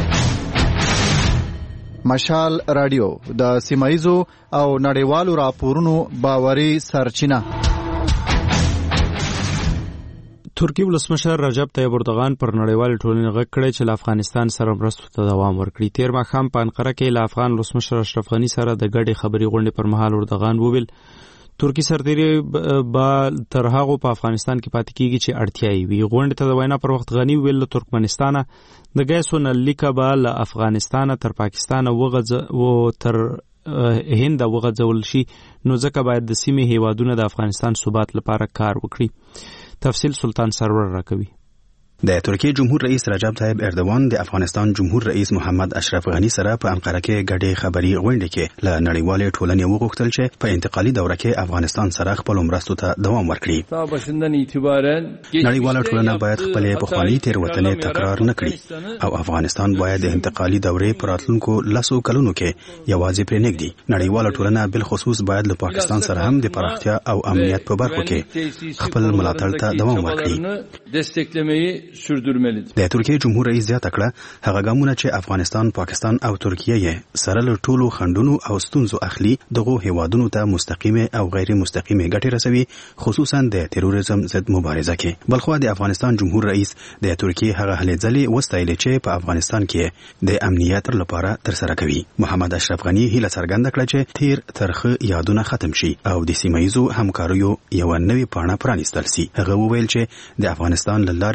مشال رادیو د سیمایزو او نړیوالو راپورونو باوري سرچینه. ترکی ولسمشر رجب طیب اردوغان پر نړیوال ټولنې غږ کړی چې له افغانستان سره مرستو ته دوام ورکړي. تیر ماښام په انقره کې له افغان ولسمشر اشرف غني سره د ګډې خبري غونډې پر مهال اردوغان وویل ترکی سرتیري به تر هغو په افغانستان کې پاتې کیږي چې اړتیا یې وي. غونډې ته د وینا پر وخت غني ویل له ترکمنستانه د ګیسو نلیکه به له افغانستانه تر پاکستانه او تر هند وغځول شي نو ځکه باید د سیمې هیوادونه د افغانستان ثبات لپاره کار وکړي. تفصیل سلطان سرور راکوي. د ترکیه جمهور رئیس رجب طیب اردوان د افغانستان جمهور رئیس محمد اشرف غنی سره په انقره کې ګډې خبري غونډه کې له نړیوالې ټولنې وغوښتل چې په انتقالي دوره کې افغانستان سره خپل مرستو ته دوام ورکړي. نړیواله ټولنه باید خپل پخواني تېروتنې تکرار نه کړي او افغانستان باید د انتقالي دورې په راتلونکو 10 کلونو کې یوازې پرې نږدي. نړیواله ټولنه بل خصوص باید له پاکستان سره هم د پراختیا او امنیت په برخو کې خپل ملاتړ ته دوام ورکړي. د ترکیه جمهور رئیس زیاته کړه هغه ګامونه چې افغانستان، پاکستان او ترکیه یې سره له ټولو خنډونو او ستونزو اخلي دغه هیوادونو ته مستقیمه او غیر مستقیمه ګټې رسوي، خصوصا د تروریزم ضد مبارزه کې. بلخو د افغانستان جمهور رئیس د ترکیه هغه هلې ځلې وستایل چې په افغانستان کې د امنیت لپاره تر سره کوي. محمد اشرف غنی هیله څرګنده کړه چې تیر ترخه یادونه ختم شي او د سیمایزو همکاریو یو نوې پاڼه پرانیستل شي. هغه وویل چې د افغانستان لاره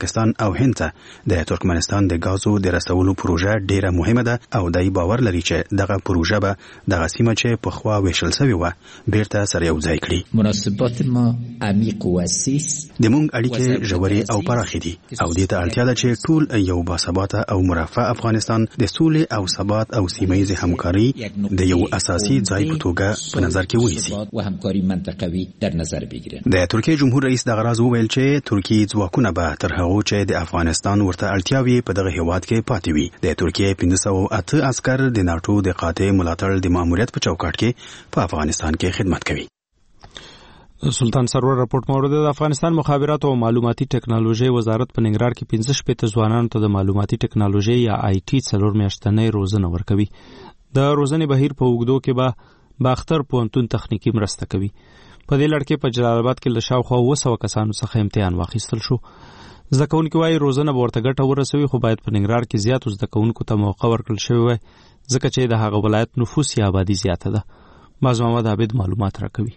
پاکستان او هند ته د ترکمنستان د غازو د رسولو پروژه ډیره مهمه ده او دای باور لري چې دغه پروژه به دغه سیمه چې په خوا ویشل شوی و بیرته سره یو ځای کړي. مناسبات ما عمیق و وسیع د مونږ اړیکې ژورې او پراخې دي او دې ته اړتیا ده چې ټول یو باثباته او مرفه افغانستان د سولې او ثبات او سیمه ییزې همکاري د یو اساسي ځای په توګه په نظر کې ونیسي و همکاری منطقوي در نظر بگیرند. د ترکیه جمهور رئیس دغه راز وویل چې ترکیه ځواکونه به تر هغو چې د افغانستان ورته اړتیاوي په دغه هیواد کې پاتې وي. د ترکیه 508 عسكر د ناتو د قاطع ملاتړ د ماموریت په چوکاټ کې په افغانستان کې خدمت کوي. سلطان سرور راپورټ مورد د افغانستان مخابرات او معلوماتي ټکنالوژي وزارت په ننګرهار کې 15 ځوانانو ته د معلوماتي ټکنالوژي یا آی ټي 4 میاشتنۍ روزنه ورکوي. د روزنې بهیر په اوږدو کې به باختر پوهنتون تخنیکی مرسته کوي. په دې لړ کې په جلال آباد کې له شاوخوا 200 کسانو څخه امتحان واخیستل شو. زده کوونکي وايي روزنه به ورته ګټه ورسوي، خو باید په ننګرهار کې زیاتو زده کوونکو ته موقع ورکړل شوی وای ځکه چې د هغه ولایت نفوس یا آبادي زیاته ده. باز محمد عابد معلومات راکوي.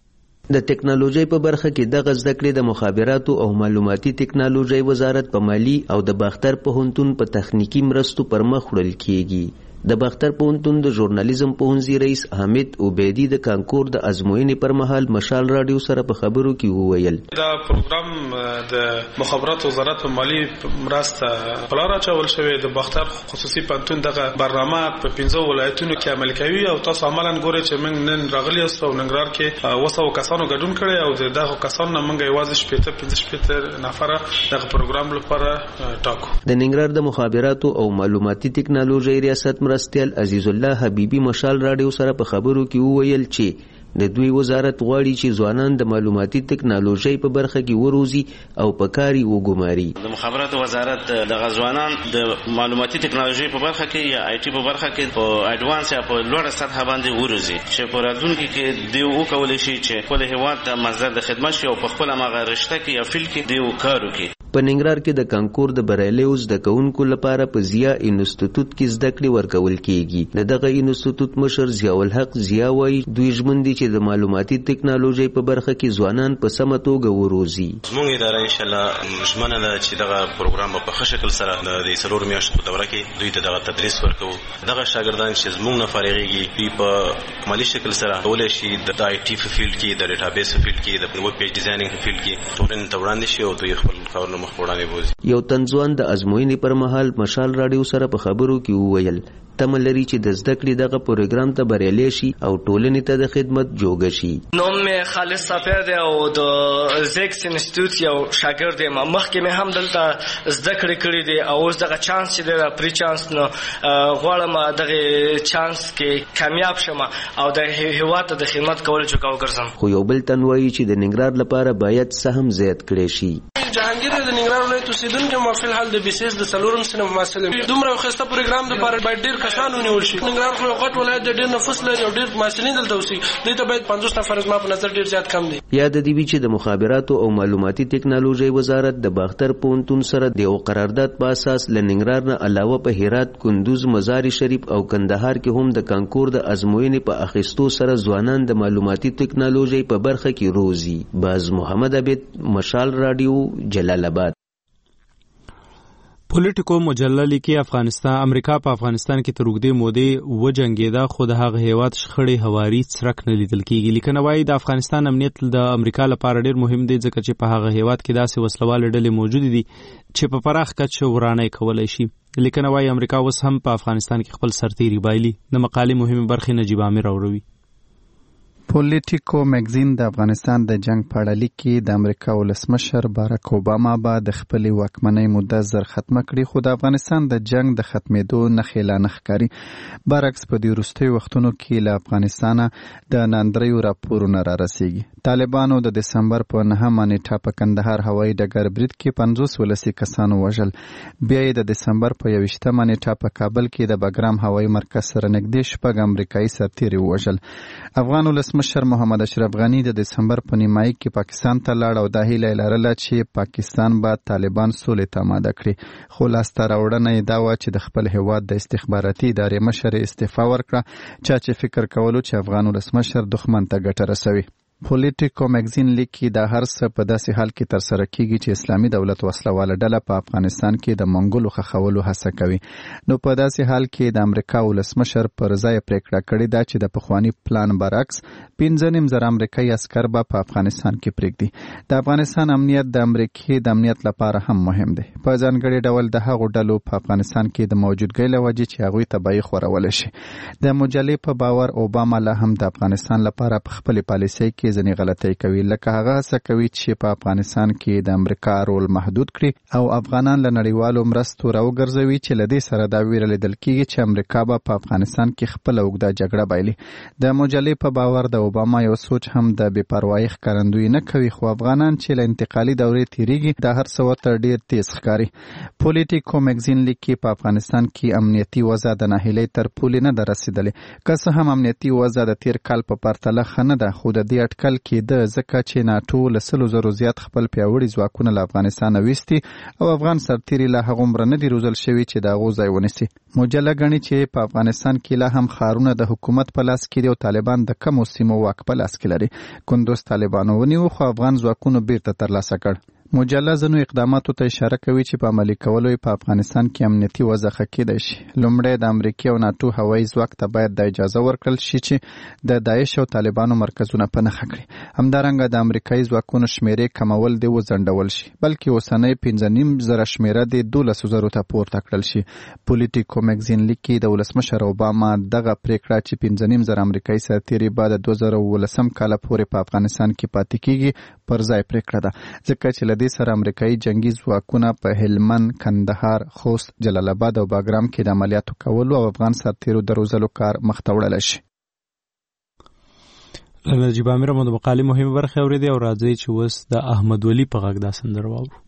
د ټکنالوژي په برخه کې د زده کړې د مخابراتو او معلوماتي ټکنالوژي وزارت په مالی او د باختر پوهنتون په تخنیکی مرستو پر مخ وړل کیږي. د باختر پوهنتون د ژورنالیزم پوهنځي رئیس حامد عبیدی د کانکور د ازموینې پر مهال مشال رادیو سره په خبرو کې وویل دا پروګرام د مخابرات وزارت په مالی مرسته پلان راچول شوی. د باختر خصوصي پوهنتون دغه برنامه په 15 ولایتونو کې عمل کوي او تاسو عملاً ګورئ چې موږ نن راغلی یو ننګرهار کې 200 کسانو ګډون کړی او دغه کسانو موږ یوازې 15 نفره دغه پروګرام لپاره ټاکو. د ننګرهار د مخابراتو او معلوماتي ټکنالوژي ریاست مرستیال عزیز الله حبیبی مشال رادیو سره په خبرو کې وویل چې د دوی وزارت غواړي چې ځوانان د معلوماتي ټکنالوژي په برخه کې وروزي او په کاري وګماري. د مخابراتو وزارت د ځوانان د معلوماتي ټکنالوژي په برخه کې یا آی ټي په برخه کې په اډوانس یا په لوړه سطح باندې وروزي چې په راتلونکي کې دی وکولای شي چې خپل هیواد ته مصدر د خدمت شي او په خپل هغه رشته کې یا فیلډ کې دی کار وکړي. په ننګرهار کې د کانکور د بریالیو زده کوونکو لپاره په ضیا انسټیټیوټ کې زده کړې ورکول کیږي. دغه انسټیټیوټ مشر ضیا الحق ضیا وايي دوی ژمن دي چې د معلوماتي ټکنالوژي په برخه کې ځوانان په سمه توګه وروزي. زموږ اداره ان شاء الله ژمنه ده چې دغه پروګرام په ښه شکل سره د 4 میاشتو دوره کې دوی ته دغه تدریس ورکوو. دغه شاګردان چې زموږ نه فارغيږي دوی په مالي شکل سره کولای شي د آی ټي په فیلډ کې د ډیټابیس په فیلډ کې د ویب پیج ډیزاینینګ په فیلډ کې ټولنې ته وړاندې شي او دوی خپل کارونه مخ وړاندې بوزي. یو تنځوان د ازموینې پر مهال مشال رادیو سره په خبرو کې وویل تمه لري چې د زده کړې دغه پروګرام ته بریالی شي او ټولنې ته د خدمت جوګه شي. نوم مې خالد صافر دی او د زیکس انسټیټیوټ یو شاګرد یم. مخکې مې هم دلته زده کړې کړې دي او اوس دغه چانس چې دی پری چانس نو غواړم دغه چانس کې کامیاب شم او د هیواد ته د خدمت کولو جوګه وګرځم. خو یو بل تن وایي چې د ننګرهار لپاره باید سهم زیات کړی شي. جهانگیر د ننګرهار ولایت اوسیدونکو ما فل حال د بیسیس د سلورم سنه محصل دومره خسته پروګرام د لپاره باید ډیر کسان ونیول شي. ننګرهار خو غټ ولایت د ډیر نفوس لري او ډیر محصلین دلته اوسي. دوی ته باید 50 نفر ما په نظر ډیر زیات کم دي. یاد دی چې د مخابراتو او معلوماتي ټکنالوژي وزارت د باختر پوهنتون سره د یو قرارداد په اساس لننګرهار نه علاوه په هرات، کندوز، مزار شریف او کندهار کې هم د کانکور د ازموینې په اخیستو سره ځوانان د معلوماتي ټکنالوژي په برخه کې روزي. باز محمد عبید مشال رادیو جلال آباد. پولیټیکو مجله لیکي امریکا په افغانستان کې تر اوږدې مودې وجنګېده خو د هغه هیواد شخړې هواري څرک نه لیدل کېږي. لیکنه وایي د افغانستان امنیت د امریکا لپاره ډېر مهم دی ځکه چې په هغه هیواد کې داسې وسلوالې ډلې موجودې دي چې په پراخ کچه ورانۍ کولی شي. لیکنه وایي امریکا اوس هم په افغانستان کې خپل سرتیري بایلي. د مقالې مهمې برخې نجیب عامر اوروي. پولیټیکو مګزین د افغانستان د جنگ په اړه لیکي د امریکا ولسمشر باراک اوباما به د خپلې واکمنۍ موده زر ختمه کړي خو د افغانستان د جنگ د ختمېدو نښې لا نه ښکاري. برعکس په دې وروستیو وختونو کې له افغانستانه د ناندریو راپورونه را رسېږي. طالبانو د دسمبر په 9 نیټه په کندهار هوایي ډګر برید کې 50 ولسي کسانو وژل. بیا یې د دسمبر په 21 نیټه په کابل کې د بګرام هوایي مرکز سره نږدې 6 امریکایي سرتیري وژل. افغان ولسمشر محمد اشرف غنی د دسمبر په نیمایي کې پاکستان ته لاړ او دا هیله لرله چې پاکستان به طالبان سولې ته آماده کړي. خو لاسته راوړنه یې دا وه چې د خپل هیواد د استخباراتي ادارې مشر استعفا ورکړه، چا چې فکر کولو چې افغان ولسمشر دښمن ته ګټه رسوي. پولیټیکو مګزین لیکي دا هر څه په داسې حال کې تر سره کیږي چې اسلامي دولت وسله ډله په افغانستان کې د منګولو خښولو هڅه کوي. نو په داسې حال کې د امریکا ولسمشر پر ځای پریکړه کړې ده چې د پخوانی پلان برعکس 15,000 امریکایي عسکر به په افغانستان کې پرېږدي. د افغانستان امنیت د امریکای د امنیت لپاره هم مهم دی، په ځانګړي ډول د هغو ډلو په افغانستان کې د موجودګۍ له وجې چې هغوی تباهي خورولی شي. د مجلې په باور اوباما لا هم د افغانستان لپاره په خپلې پالیسۍ کې ځینې غلطۍ کوي، لکه هغه څه کوي چې په افغانستان کې د امریکا رول محدود کړي او افغانان له نړیوالو مرستو راوګرځوي چې له دې سره دا ویره لیدل کېږي چې امریکا به په افغانستان کې خپله اوږده جګړه بایلي. د مجلې په باور د اوباما یو سوچ هم د بې پروایۍ ښکارندویي نه کوي، خو افغانان چې له انتقالي دورې تېرېږي دا هر څه ورته ډېر تیز ښکاري. پولیټیکو مګزین لیکي په افغانستان کې امنیتي وضع د ناهیلۍ تر پولې نه ده رسېدلې، که څه هم امنیتي وضع د تېر کال په پرتله ښه نه ده، خو د دې اټکل کېده ځکه چې ناټو له 100,000 زیات خپل پیاوړي ځواکونه له افغانستانه ویستي او افغان سرتیري لا هغومره نه دي روزل شوي چې د هغو ځای ونیسي. مجله ګڼي چې په افغانستان کې لا هم ښارونه د حکومت په لاس کې دي او طالبان د کمو سیمو واک په لاس کې لري. کندوز طالبانو ونیو خو افغان ځواکونو بیرته ترلاسه کړ. مجله ځینو اقداماتو ته اشاره کوي چې په عملي کولو په افغانستان کې امنیتي وضع ښه کېدای شي. لومړی د امریکا او ناټو هوایي ځواک ته باید د اجازه ورکړل شي چې د داعش او طالبانو مرکزونه په نښه کړي. همدارنګه د امریکایي ځواکونو شمیرې کمول دې وځنډول شي، بلکې اوسنۍ 15,000 شمیره دې 12,000 ته پورته کړل شي. پولیټیکو مګزین لیکي د ولسمشر اوباما دغه پریکړه چې 15,000 امریکایي سرتیري به د 2019 کال پورې په افغانستان کې پاتې کیږي پر ځای پریکړه ده، ځکه چې دې سره امریکایي جنگي ځواکونه په هلمند، کندهار، خوست، جلال آباد او باګرام کې د عملیاتو کولو او افغان سرتیرو د روزلو کار مخته وړلی شي. نجیب امیر مو د مقالې مهمه برخه اورېدې او راځي چې اوس د احمد ولی په غږ دا سندره واورو.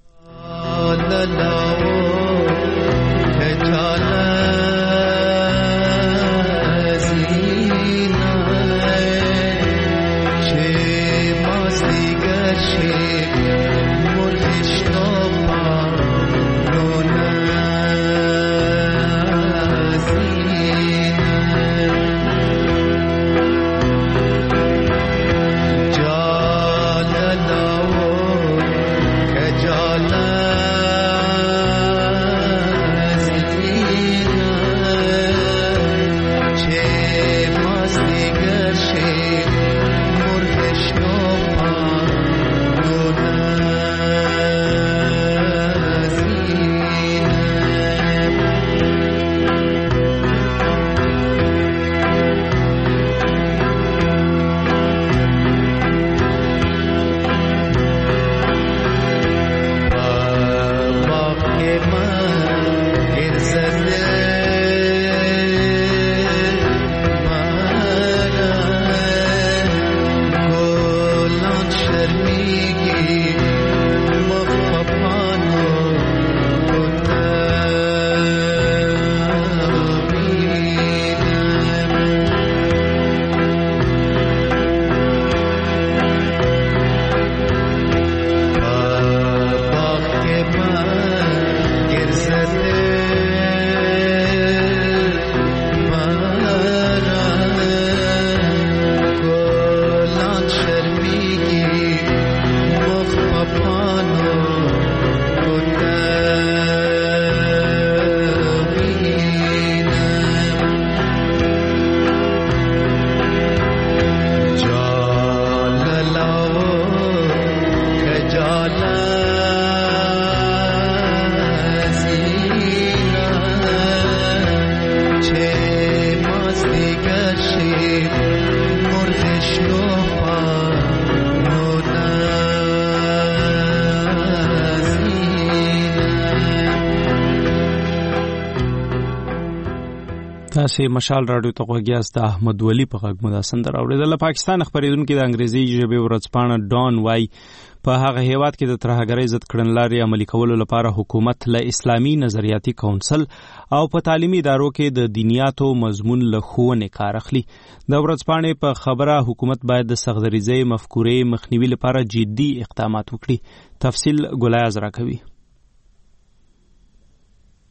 تاسو مشال رادیو ته غوږیاست. د احمد ولی په غږ مو دا سندره اورېدله. پاکستان خبرېدونکي د انګریزي ژبې ورځپاڼه ډان وای په هغه هیواد کې د ترهګرۍ ضد کړنلارې عملي کولو لپاره حکومت له اسلامي نظریاتي کونسل او په تعلیمي ادارو کې د دینیاتو مضمون له ښوونې کار اخلي. د ورځپاڼې په خبره حکومت باید د سختدریزۍ مفکورې مخنیوي لپاره جدي اقدامات وکړي. تفصیل ګلایز راکوي.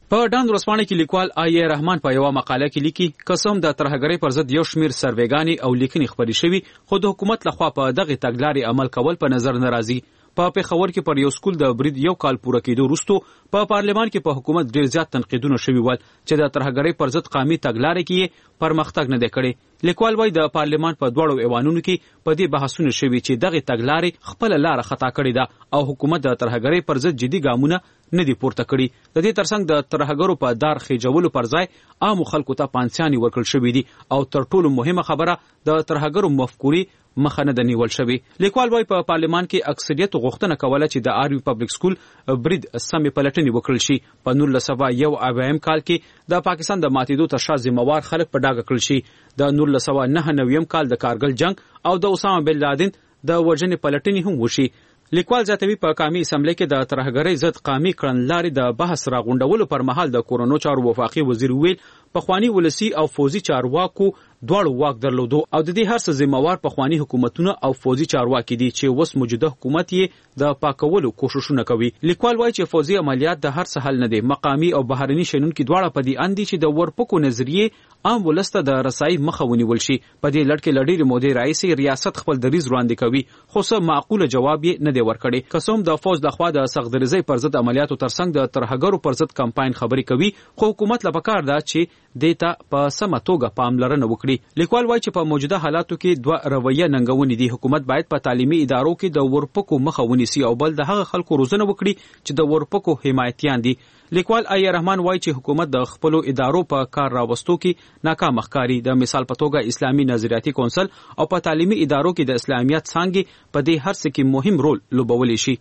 په ډاند ورځپاڼه کې لیکوال آی رحمان په یو مقاله کې لیکي قسم د ترهګرۍ پر ضد یو شمیر سروېګانی او لیکنې خبري شوي خو د حکومت لخوا په دغه تګلارې عمل کول په نظر نه راځي. په پېښور کې پر یو سکول د برید یو کال پوره کېدو وروسته په پارلمان کې په حکومت ډېر زیات تنقیدونه شوي ول چې د ترهګرۍ پر ضد قامي تګلارې کې پرمختګ نه دی کړی. لیکوال وایي د پارلمان په دواړو ایوانونو کې په دې بحثونه شوي چې دغه تګلارې خپل لار خطا کړې ده او حکومت د ترهګرۍ پر ضد جدي ګامونه نه دي پورته کړي. د دې ترڅنګ د ترهګرو په دار خېجولو پر ځای عام خلکو ته پانسیانې ورکړل شوې دي او تر ټولو مهمه خبره د ترهګرو مفکورې مخه نه د نیول شوی. لیکوال وایي په پارلمان کې اکثریت غوښتنه کوله چې د آرمي پبلک سکول برید سمې پلټنې وکړل شي. په 1991 کال کې د پاکستان د ماتېدو تر شا ذمہوار خلک په ډاګه کړل شي. د 1999 کال د کارګل جنگ او د اسامه بن لادن د وژنې پلټنې هم وشي. لیکوال زیاتوي په قومي اسمبلی کې د ترهګرۍ ضد قومي کړنلارې د بحث راغونډولو پر مهال د کورونو چارو وفاقي وزیر ویل پخوانی ولسی او فوزي چارواکو دواړو واک درلودو او د دې هر څه ذمہوار پخوانی حکومتونه او فوزي چارواکي دي چې اوس موجوده حکومت یې د پاکولو کوششونه کوي. لیکوال وایي چې فوزي عملیات د هر څه حل نه دي. مقامی او بهرني شنونکي دواړه په دې اندي چې د ورپکو نظریه عام ولسته د رسایي مخه ونیول شي. په دې لړ کې لړۍ مودې رئیس ریاست خپل دریز وړاندې کوي خو څه معقوله جواب یې نه دی ورکړی. قسم د فوج لخوا د سختدریزۍ پر ضد عملیاتو ترڅنګ د ترهګرو پر ضد کمپاین خبري کوي خو حکومت لا پکار ده چې دیتا په سمه توګه پاملرنه وکړي. لیکوال وایي چې په موجوده حالاتو کې دوه رویه ننګونې دي. حکومت باید په تعلیمي ادارو کې د ورپکو مخه ونیسي او بل د هغه خلکو روزنه وکړي چې د ورپکو حمایتيان دي. لیکوال آی رحمان وایي چې حکومت د خپل ادارو په کار راوستو کې ناکام ښکاري. د مثال په توګه اسلامي نظریاتي کونسل او په تعلیمي ادارو کې د اسلامیت څانګې په دې هر څه کې مهم رول لوبولی شي.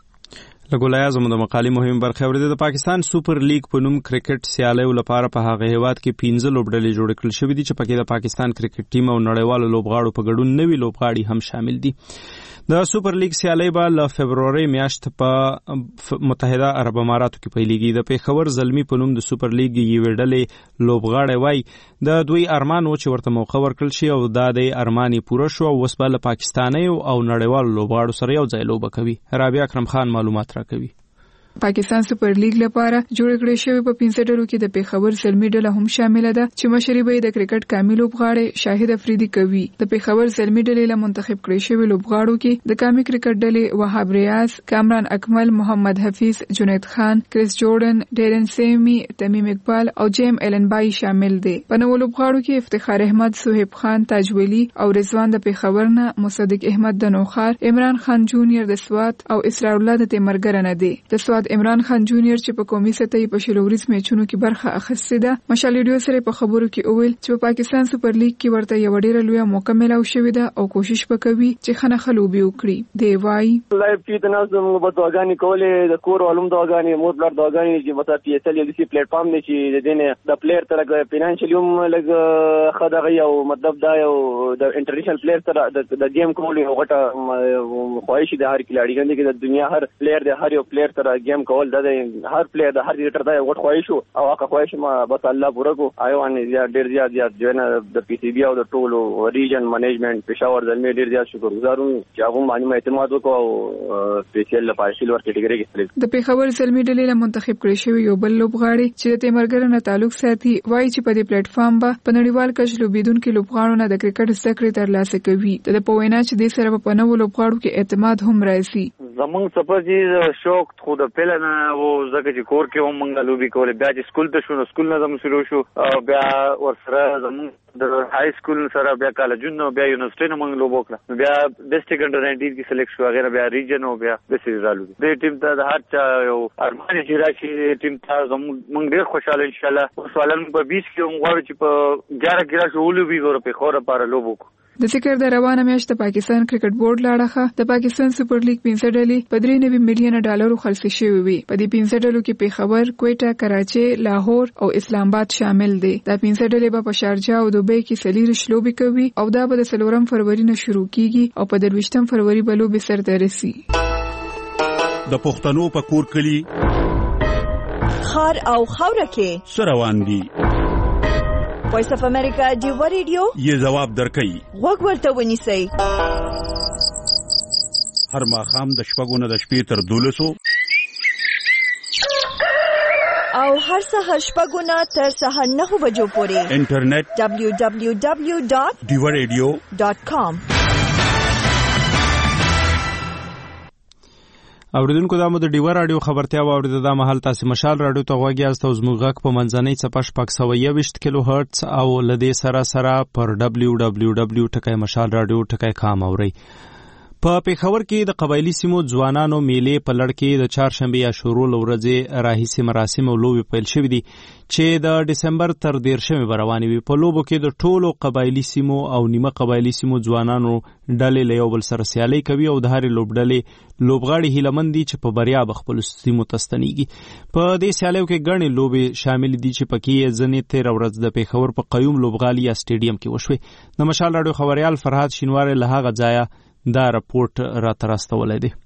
لګولای اعظم د مقالې مهم برخه ورده د پاکستان سوپر لیګ په نوم کرکټ سیالیو لپاره په هغه هیواد کې 15 لوبډلې جوړ کړل شوې دي چې پکې د پاکستان کرکټ ټیم او نړیوالو لوبغاړو په ګډون نوي لوبغاړي هم شامل دي. د سوپر لیګ سیالۍ به له فبرورۍ میاشت په متحده عرب اماراتو کې پیلېږي. د پېښور زلمی په نوم د سوپر لیګ یوې ډلې لوبغاړی وایي د دوی ارمان و چې ورته موقع ورکړل شي او دا د ارمان یې پوره شو او اوس به له پاکستانیو او نړیوالو لوبغاړو سره یو ځای لوبه کوي. رابعه اکرم خان معلومات راکوي. پاکستان سوپر لیګ لپاره جوړ کړی شوی په 15 ډلو کې د پېښور زلمی ډله هم شامل ده چې مشري به د کرکټ کامل لوبغاړي شاهد افریدي کوي. د پېښور زلمی ډلې له منتخب کړی شوی لوبغاړو کې د کامي کرکټ ډلې وهاب ریاض، کامران اکمل، محمد حفیظ، جنید خان، کریس جورډن، ډیرن سیمی، تمیم اقبال او جیم ایلن بای شامل دي. په نو لوبغاړو کې افتخار احمد، صہیب خان تاجولی او رضوان د پېښور نه، مصدق احمد د نوخار، عمران خان جونیئر د سوات او اسرار الله د تیمرګر نه دي. د سوات عمران خان جونیئر چې په قومي سطح په شلوريز میچونو کې برخه اخیستې ده مشال ویډیو سره په خبرو کې اویل چې په پاکستان سوپر لیګ کې ورته یو ډیره لویه موقع ملو شوې ده او کوشش وکوي چې خنه خلوبي وکړي. دی وای لایو کې تنظیم غوډاګانی کولې د کور علوم دواګانی مور بلر دواګانی چې متا پی اس ال یو سی پلیټ فارم دی چې د دینه د پلیئر تر فینانشلی هم لګ خدغه یو مطلب دا یو د انټرنیشنل پلیئر تر د گیم کولې غټه خواهش د هر کلاړي ګنده کې د دنیا هر پلیئر د هر یو پلیئر تر گیم کول د هر پلیئر د هر ډیټر دا غټ خواهش او هغه خواهش ما بس الله پوره کو آیو ان ډیر زیات جوړنه د پی سی بی او د ټولو ریجن منیجمنت پېښور زلمی ډیر زیات شکرګزار یم چې هغه باندې اعتماد وکاو سپیشل لپاره سیلور کټګوري کې د پېښور زلمی ډلې له منتخب کړی شوی یو بل لوبغاړي چې د تیمرګر نه تعلق ساتي وایي چې په دې پلیټ فارم به په نړیوال کچ لوبیدونکو لوبغاړو نه د کرکټ زده کړې ترلاسه کوي. د پوینا چې د سره په نوو لوبغاړو کې اعتماد هم راځي. زمونږ سپاجي شوق خو د پلان او زکه چې کور کې هم موږ لوبي کولې بیا چې سکول ته شو نو سکول نه زموږ شروع شو بیا ورسره زموږ د های سکول سره بیا کالجونو بیا یونیورسيټي نو موږ لوب وکړه بیا ډیسټریکټ انډر 19 کې سلیکټ شو غیره بیا ریجن او بیا د سیزالو د ټیم ته د هر چا یو ارمان چې راشي ټیم ته موږ ډیر خوشاله ان شاء الله سوالن په 20 کې موږ غواړو چې په 11 کې راشو ولوبي ګور په خوره لپاره لوب وکړو. د ذکر د روانه میاشت د پاکستان کرکټ بورډ لاړه د پاکستان سوپر لیګ 15 ډلې په 93 میلیون ډالرو خرڅ شوې وي. په دې 15 ډلو کې پېښور، کوټا، کراچي، لاهور او اسلام آباد شامل دي. دا 15 ډلې په شارجه او دوبۍ کې سلیری شلوبي کوي او دا به د 4 فروری نه شروع کیږي او په 23 فروری به لوبي سرته رسي. د پښتنو په کور کلی خار او خوره کې سروان دي. وایس اف امریکا دیو ریډیو یې جواب درکړي. وګ ورته ونیسئ. هر ماښام د شپږو نه د شپې تر 12 او هر سهار 6 تر سهار 9 بجو پورې انټرنیټ www.diwaradio.com. اوریدونکو دا مو د ډیوا رادیو خبرتیا واورید د مهال تاسو مشال رادیو ته غوږی است او زموږ غږ په منځنۍ چپش پاک 120 کیلو هرتز او لدې سره پر www.mashal.radio.com اوري. په پیښور کې د قبایلی سیمو ځوانانو میلې په لړ کې د چهارشنبه یا شروع لورځې راهیسې مراسم او لوبې پیل شوې دي چې د ډسمبر تر 13 روانې وي. په لوبو کې د ټولو قبایلی سیمو او نیمه قبایلی سیمو ځوانانو ډلې له یو بل سره سیالي کوي او د هرې لوبډلې لوبغاړي هیلمن دي چې په بریا بخپل سیمو تستنیږي. په دې سیالیو کې ګڼې لوبې شامل دي چې پکې ځنې 13 ورځ د پیښور په قیوم لوبغالي یا سټیډیم کې وشوي. د مشال رادیو خبريال فرهاد شینوار له هغه ځایه دا رپورټ را ترستولې دي.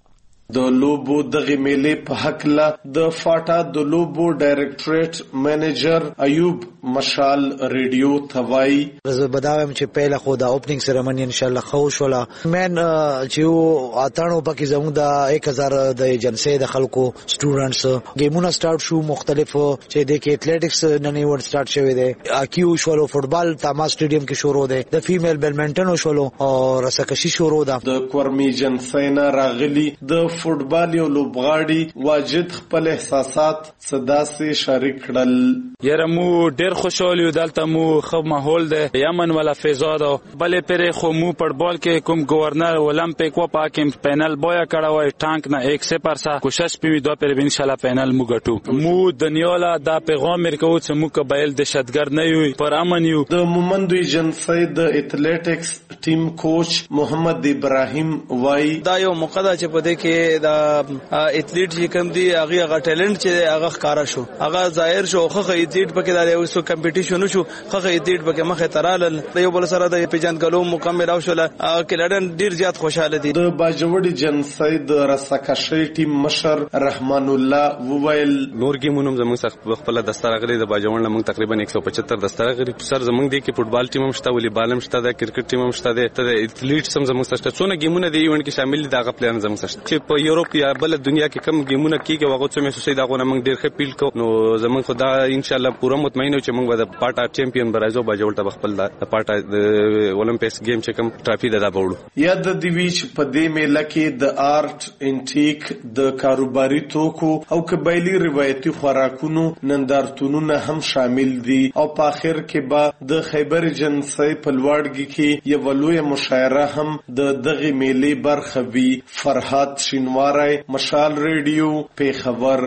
د لوبو دغه میلې په حق له د فاټا د لوبو ډایرکټریټ منیجر ایوب مشال ریډیو توای زه بداوم چې پهله خو د اوپننګ سیریمونی ان شاء الله خوش ولا من چې اتانو پکې زموږ د 1000 د ایجنسی د خلکو سټوډنټس گیمونه سٹارټ شو مختلف چې د ایتلیټکس نن ایونت سٹارټ شوی دی اکیو شولو فوتبال تاما سټیډیم کې شروع دی د فیمیل بیډمنټن شولو او رسکشي شروع ده د کورمی جنسینا راغلی د فوتبال یو لوبغاړي واجد خپل احساسات صداسي شریک کړل. یاره مو ډیر خوشاله یو دلته مو خو ماحول ده یمن ولا فضا ده بلې پرې خو مو فوتبال کې کوم گورنر اولمپیک و پاکم پینل بویا کړه وای ټانک نه 100% کوشش پیوي دا پر ان شاء الله پینل مو غټو مو دنیا لا دا پیغام ورکو چې مو قبایل دهشتګرد نه وي پر امن یو. د مومندوی جنسي د ایتلیټکس ټیم کوچ محمد ابراهیم وای دا یو موقع چې په دې کې دا ایتلیټ چې کوم دی هغه ټیلنټ چې هغه ښکارا شو هغه ظاهر شو خو ایتلیټ پکې دا یو څو کمپټیشن شو خو ایتلیټ پکې مخه ترال یو بل سره د پیجنګلو مکمل او شو کلهډن ډیر زیات خوشاله دي. د باجوړي جنسي د رسکشي ټیم مشر رحمان الله وویل نور گیمونو زموږ خپل دسترغلي د باجوړ موږ تقریبا 175 دسترغلي سر زموږ دی کې فوتبال ټیم هم شته ولی بال هم شته د کرکټ ټیم هم شته د ایتلیټ سم زموږ سره څونه گیمونه دی ایونت کې شامل دي دا غپلان زموږ سره چې په یورپ یا بل دنیا کې کم گیمونه کیږي هغه څه مې سوسي دا غو موږ ډیر ښه پیل کو نو زموږ خدا ان شاء الله پوره مطمئن یو چې موږ د پاټا چمپیون برازو باجوړ ته خپل د پاټا د اولمپیکس گیم چې کم ټرافي دا بوړو. یاد دی وی چې په دې میله کې د آرټ انټیک د کاروباري توکو او قبایلی روایتي خوراکونو نندارتونونه هم شامل دي او په اخر کې به د خیبر جنسي په لوړګي کې یو لوی مشاعره هم د دغه میلې برخه وی. فرهاد شینواری مشال ریډیو پیښور.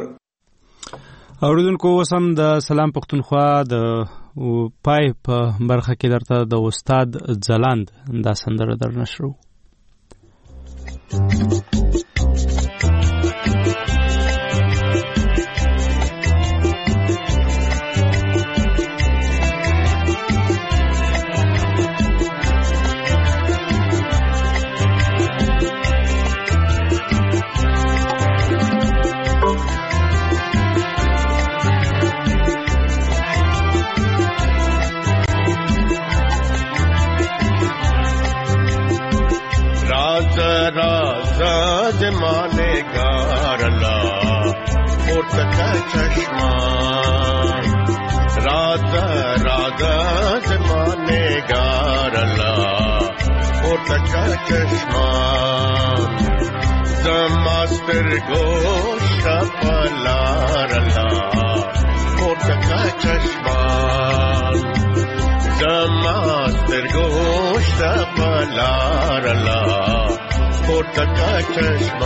اوریدونکو وسم د سلام پښتونخوا د پای په برخه کې درته د استاد ځلاند دا سندره درنشرو. जमाने गारला मोट का चश्मा राजा राजा जमाने गारला मोट का चश्मा मास्टर गोश पलारला मोट का चश्मा मास्टर गोश पलारला मोट का चश्मा.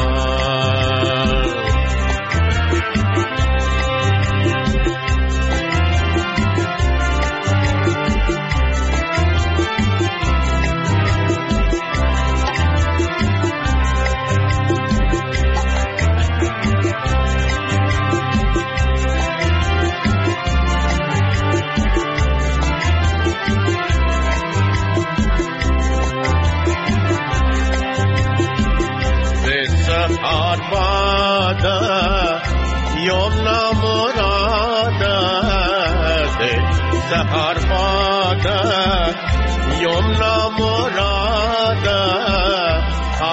Yom namorada de sahar pada Yom namorada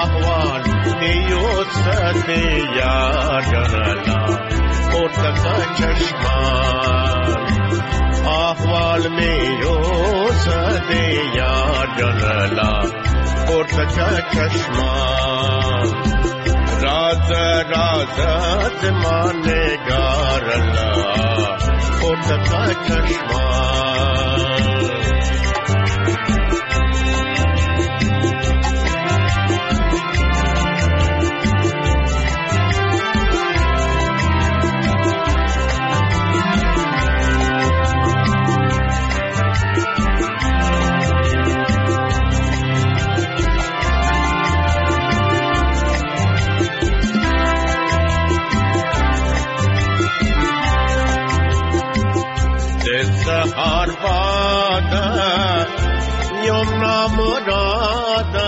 ahwal niyot sate yaadala Kota ka چشمان احوال میو سده یادنلا پورتکا چشمان راز راز زمانگارلا پورتکا چشمان سهار بادا یمنا مراد